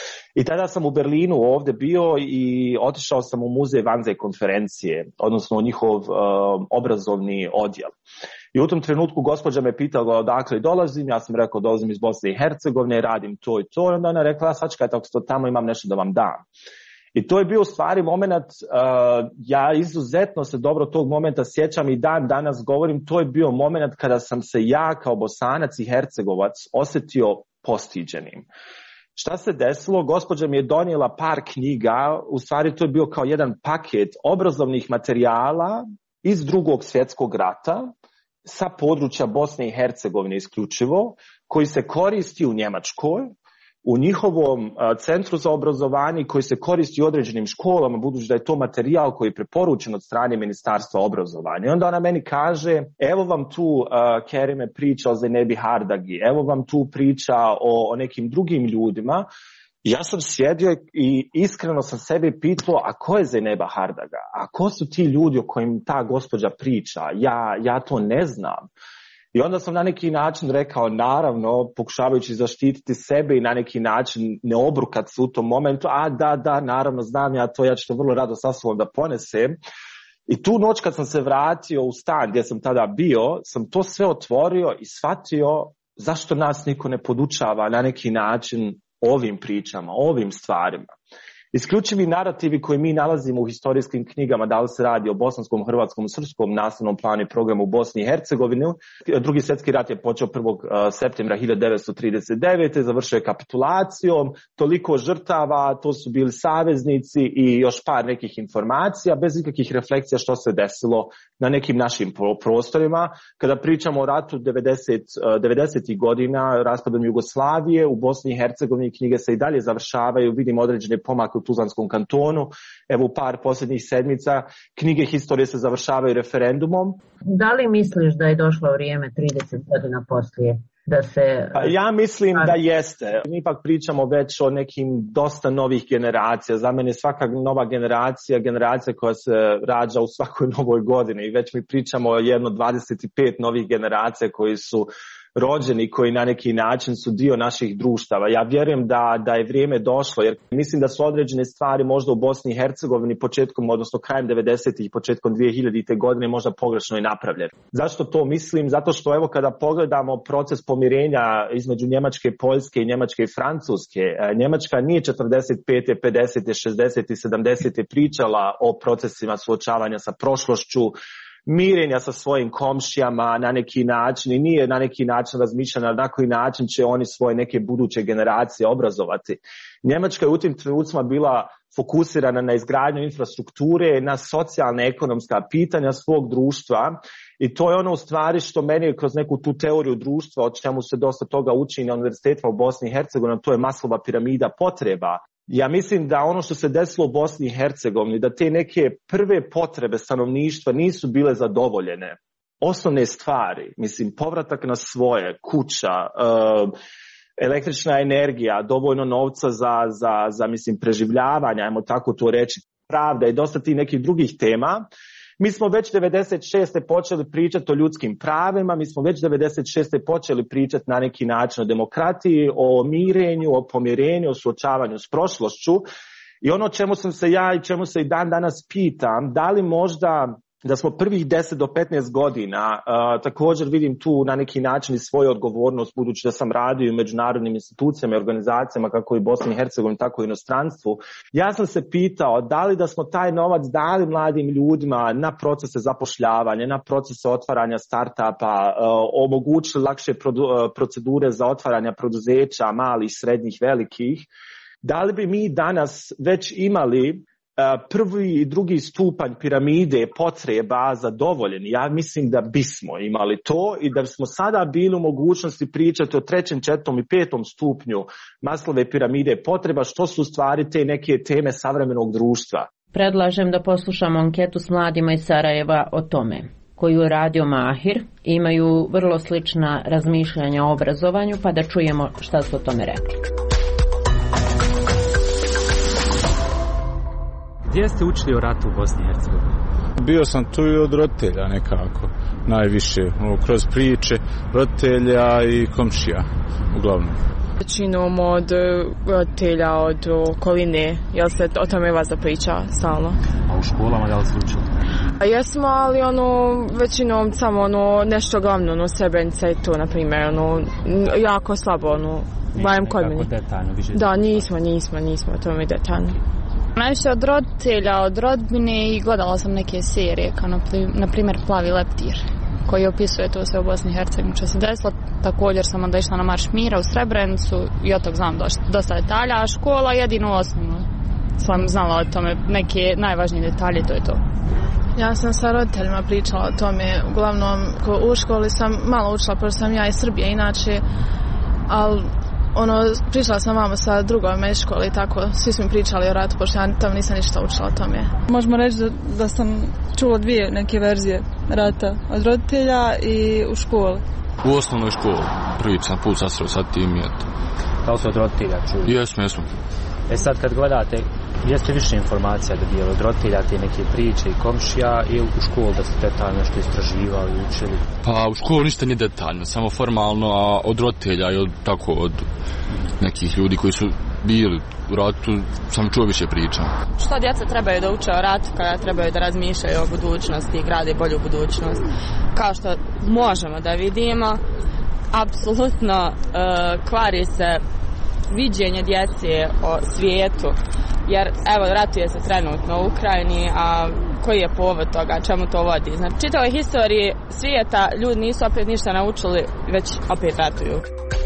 I tada sam u Berlinu ovdje bio i otišao sam u muzej Wannsee konferencije, odnosno njihov uh, obrazovni odjel. I u tom trenutku gospođa me pitala odakle dolazim, ja sam rekao dolazim iz Bosne i Hercegovine, radim to i to, i onda ona rekla, sačekajte ako ste tamo, imam nešto da vam dam. I to je bio u stvari moment, uh, ja izuzetno se dobro tog momenta sjećam i dan danas govorim, to je bio moment kada sam se ja kao Bosanac i Hercegovac osjetio postiđenim. Šta se desilo? Gospođa mi je donijela par knjiga, u stvari to je bio kao jedan paket obrazovnih materijala iz Drugog svjetskog rata, sa područja Bosne i Hercegovine isključivo, koji se koristi u Njemačkoj, u njihovom centru za obrazovanje, koji se koristi u određenim školama, budući da je to materijal koji je preporučen od strane Ministarstva obrazovanja. I onda ona meni kaže, evo vam tu uh, Kerime priča o Zenebi Hardagi, evo vam tu priča o, o nekim drugim ljudima. Ja sam sjedio i iskreno sam sebi pitao, a ko je Zeneba Hardaga? A ko su ti ljudi o kojim ta gospođa priča? Ja, ja to ne znam. I onda sam na neki način rekao, naravno, pokušavajući zaštititi sebe i na neki način ne obrukat se u tom momentu, a da, da, naravno, znam ja to, ja ću to vrlo rado sa sobom da ponesem. I tu noć kad sam se vratio u stan gdje sam tada bio, sam to sve otvorio i shvatio zašto nas niko ne podučava na neki način ovim pričama, ovim stvarima. Isključivi narativi koje mi nalazimo u historijskim knjigama, da li se radi o bosanskom, hrvatskom, srpskom nastavnom planu i programu u Bosni i Hercegovini. Drugi svjetski rat je počeo prvog septembra hiljadu devetsto trideset devete. završio je kapitulacijom, toliko žrtava, to su bili saveznici i još par nekih informacija, bez ikakvih refleksija što se desilo na nekim našim prostorima. Kada pričamo o ratu devedesetih godina, raspadom Jugoslavije, u Bosni i Hercegovini knjige se i dalje završavaju, vidimo određene pomake u Tuzlanskom kantonu, evo u par posljednjih sedmica, knjige historije se završavaju referendumom. Da li misliš da je došlo vrijeme trideset godina poslije da se... Ja mislim da jeste. Mi ipak pričamo već o nekim dosta novih generacija. Za mene svaka nova generacija, generacija koja se rađa u svakoj novoj godini. I već mi pričamo o jedno dvadeset pet novih generacija koji su rođeni, koji na neki način su dio naših društava. Ja vjerujem da, da je vrijeme došlo, jer mislim da su određene stvari možda u Bosni i Hercegovini početkom, odnosno krajem devedesetih i početkom dvije hiljadite godine možda pogrešno i napravljene. Zašto to mislim? Zato što evo kada pogledamo proces pomirenja između Njemačke, Poljske i Njemačke i Francuske, Njemačka nije četrdeset pete, pedesete, šezdesete, sedamdesete pričala o procesima suočavanja sa prošlošću, mirenja sa svojim komšijama na neki način i nije na neki način razmišljena na koji način će oni svoje neke buduće generacije obrazovati. Njemačka je u tim trenucima bila fokusirana na izgradnju infrastrukture, na socijalne ekonomska pitanja svog društva i to je ono u stvari što meni kroz neku tu teoriju društva, o čemu se dosta toga uči na univerzitetima u Bosni i Hercegovini, to je Maslova piramida potreba. Ja mislim da ono što se desilo u Bosni i Hercegovini, da te neke prve potrebe stanovništva nisu bile zadovoljene. Osnovne stvari, mislim, povratak na svoje, kuća, uh, električna energija, dovoljno novca za, za, za mislim, preživljavanje, ajmo tako to reći, pravda i dosta tih nekih drugih tema. Mi smo već devedeset šeste počeli pričati o ljudskim pravima, mi smo već devedeset šeste počeli pričati na neki način o demokratiji, o mirenju, o pomirenju, o suočavanju s prošlošću. I ono čemu sam se ja i čemu se i dan danas pitam, da li možda da smo prvih deset do petnaest godina, uh, također vidim tu na neki način i svoju odgovornost, budući da sam radio u međunarodnim institucijama i organizacijama kako i Bosni i Hercegovini, tako i inostranstvu. Ja sam se pitao da li da smo taj novac dali mladim ljudima na procese zapošljavanja, na procese otvaranja startupa, uh, omogućili lakše produ- procedure za otvaranja preduzeća, malih, srednjih, velikih. Da li bi mi danas već imali prvi i drugi stupanj piramide potreba zadovoljeni? Ja mislim da bismo imali to i da bismo sada bili u mogućnosti pričati o trećem, četvrtom i petom stupnju Maslove piramide potreba, što su u stvari te neke teme savremenog društva. Predlažem da poslušamo anketu s mladima iz Sarajeva o tome, koju je radio Mahir. Imaju vrlo slična razmišljanja o obrazovanju, pa da čujemo šta su o tome rekli. Gdje ste učili o ratu u Bosni i Hercegovini? Bio sam tu i od roditelja nekako, najviše, kroz priče roditelja i komšija, uglavnom. Većinom od roditelja, od okoline, jel se o tome vas priča stalno? A u školama da li ste učili? A jesmo, ali ono, većinom samo ono, nešto glavno, ono, Srebrenica i to, na primjer, ono, jako slabo, ono, bajem kod meni. Detaljno, više da, nismo, nismo, nismo, to mi detaljno. Najviše od roditelja, od rodbine i gledala sam neke serije, kao na primjer Plavi leptir, koji opisuje to sve u Bosni i Hercegovini što se desilo. Također sam onda išla na Marš mira u Srebrenicu i od tog znam dosta detalja, a škola jedino osnovno sam znala o tome, neke najvažnije detalje, to je to. Ja sam sa roditeljima pričala o tome, uglavnom u školi sam malo učila, pošto sam ja iz Srbije inače, ali ono, pričala sam vama sa drugom iz škole i tako, svi smo pričali o ratu, pošto ja tamo nisam ništa učila o tome. Možemo reći da, da sam čula dvije neke verzije rata, od roditelja i u školi. U osnovnoj školi, prvi sam put sasreo sa tim, eto. Da li ste od roditelja čuli? Jesmo, jesmo. E sad kad gledate, jeste više informacija dobijali od roditelja, te neke priče i komšija, ili u školu da ste detaljno nešto istraživali, učili? Pa u školu ništa nije detaljno, samo formalno, a od roditelja i od, tako od nekih ljudi koji su bili u ratu sam čuo više priča. Što djeca trebaju da uče o ratu kada trebaju da razmišljaju o budućnosti i grade bolju budućnost? Kao što možemo da vidimo, apsolutno uh, kvari se viđenje djece o svijetu, jer evo ratuje se trenutno u Ukrajini, a koji je povod toga, čemu to vodi? Znači, čitavoj historiji svijeta ljudi nisu opet ništa naučili, već opet ratuju.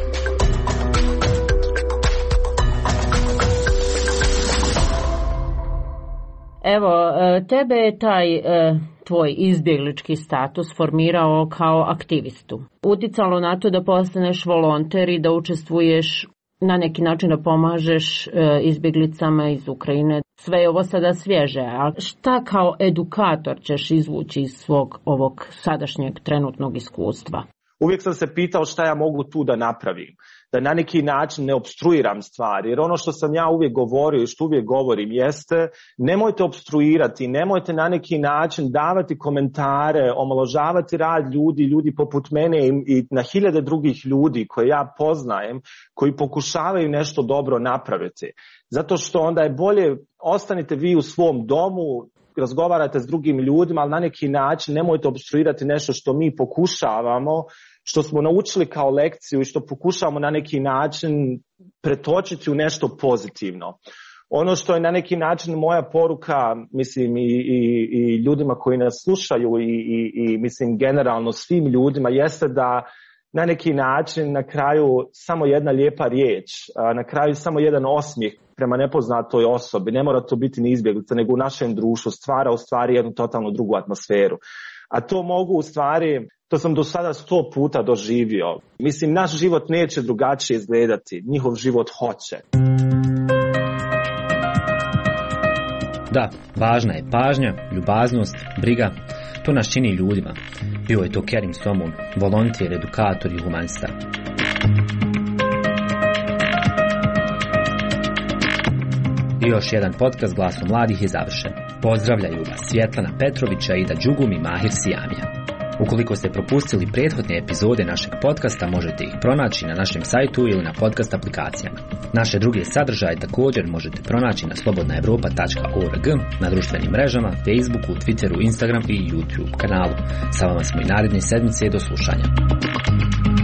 Evo, tebe je taj tvoj izbjeglički status formirao kao aktivistu. Uticalo na to da postaneš volonter i da učestvuješ na neki način, da pomažeš izbjeglicama iz Ukrajine. Sve je ovo sada svježe, a šta kao edukator ćeš izvući iz svog ovog sadašnjeg trenutnog iskustva? Uvijek sam se pitao šta ja mogu tu da napravim, da na neki način ne opstruiram stvari, jer ono što sam ja uvijek govorio i što uvijek govorim jeste, nemojte opstruirati, nemojte na neki način davati komentare, omaložavati rad ljudi, ljudi poput mene i na hiljade drugih ljudi koje ja poznajem, koji pokušavaju nešto dobro napraviti. Zato što onda je bolje, ostanite vi u svom domu, razgovarate s drugim ljudima, ali na neki način nemojte opstruirati nešto što mi pokušavamo, što smo naučili kao lekciju i što pokušavamo na neki način pretočiti u nešto pozitivno. Ono što je na neki način moja poruka, mislim, i, i, i ljudima koji nas slušaju i, i, i mislim generalno svim ljudima, jeste da na neki način na kraju samo jedna lijepa riječ, na kraju samo jedan osmijeh prema nepoznatoj osobi, ne mora to biti ni izbjeglica, nego u našem društvu stvara u stvari jednu totalno drugu atmosferu. A to mogu u stvari, to sam do sada sto puta doživio. Mislim, naš život neće drugačije izgledati, njihov život hoće. Da, važna je pažnja, ljubaznost, briga. To nas čini ljudima. Bio je to Kerim Somun, volonter, edukator i humanista. I još jedan podcast Glasom mladih je završen. Pozdravljaju vas Svjetlana Petrovića, Ida Đugum i Mahir Sijamija. Ukoliko ste propustili prethodne epizode našeg podcasta, možete ih pronaći na našem sajtu ili na podcast aplikacijama. Naše druge sadržaje također možete pronaći na slobodna evropa tačka org, na društvenim mrežama, Facebooku, Twitteru, Instagram i YouTube kanalu. Sa vama smo i naredne sedmice, do slušanja.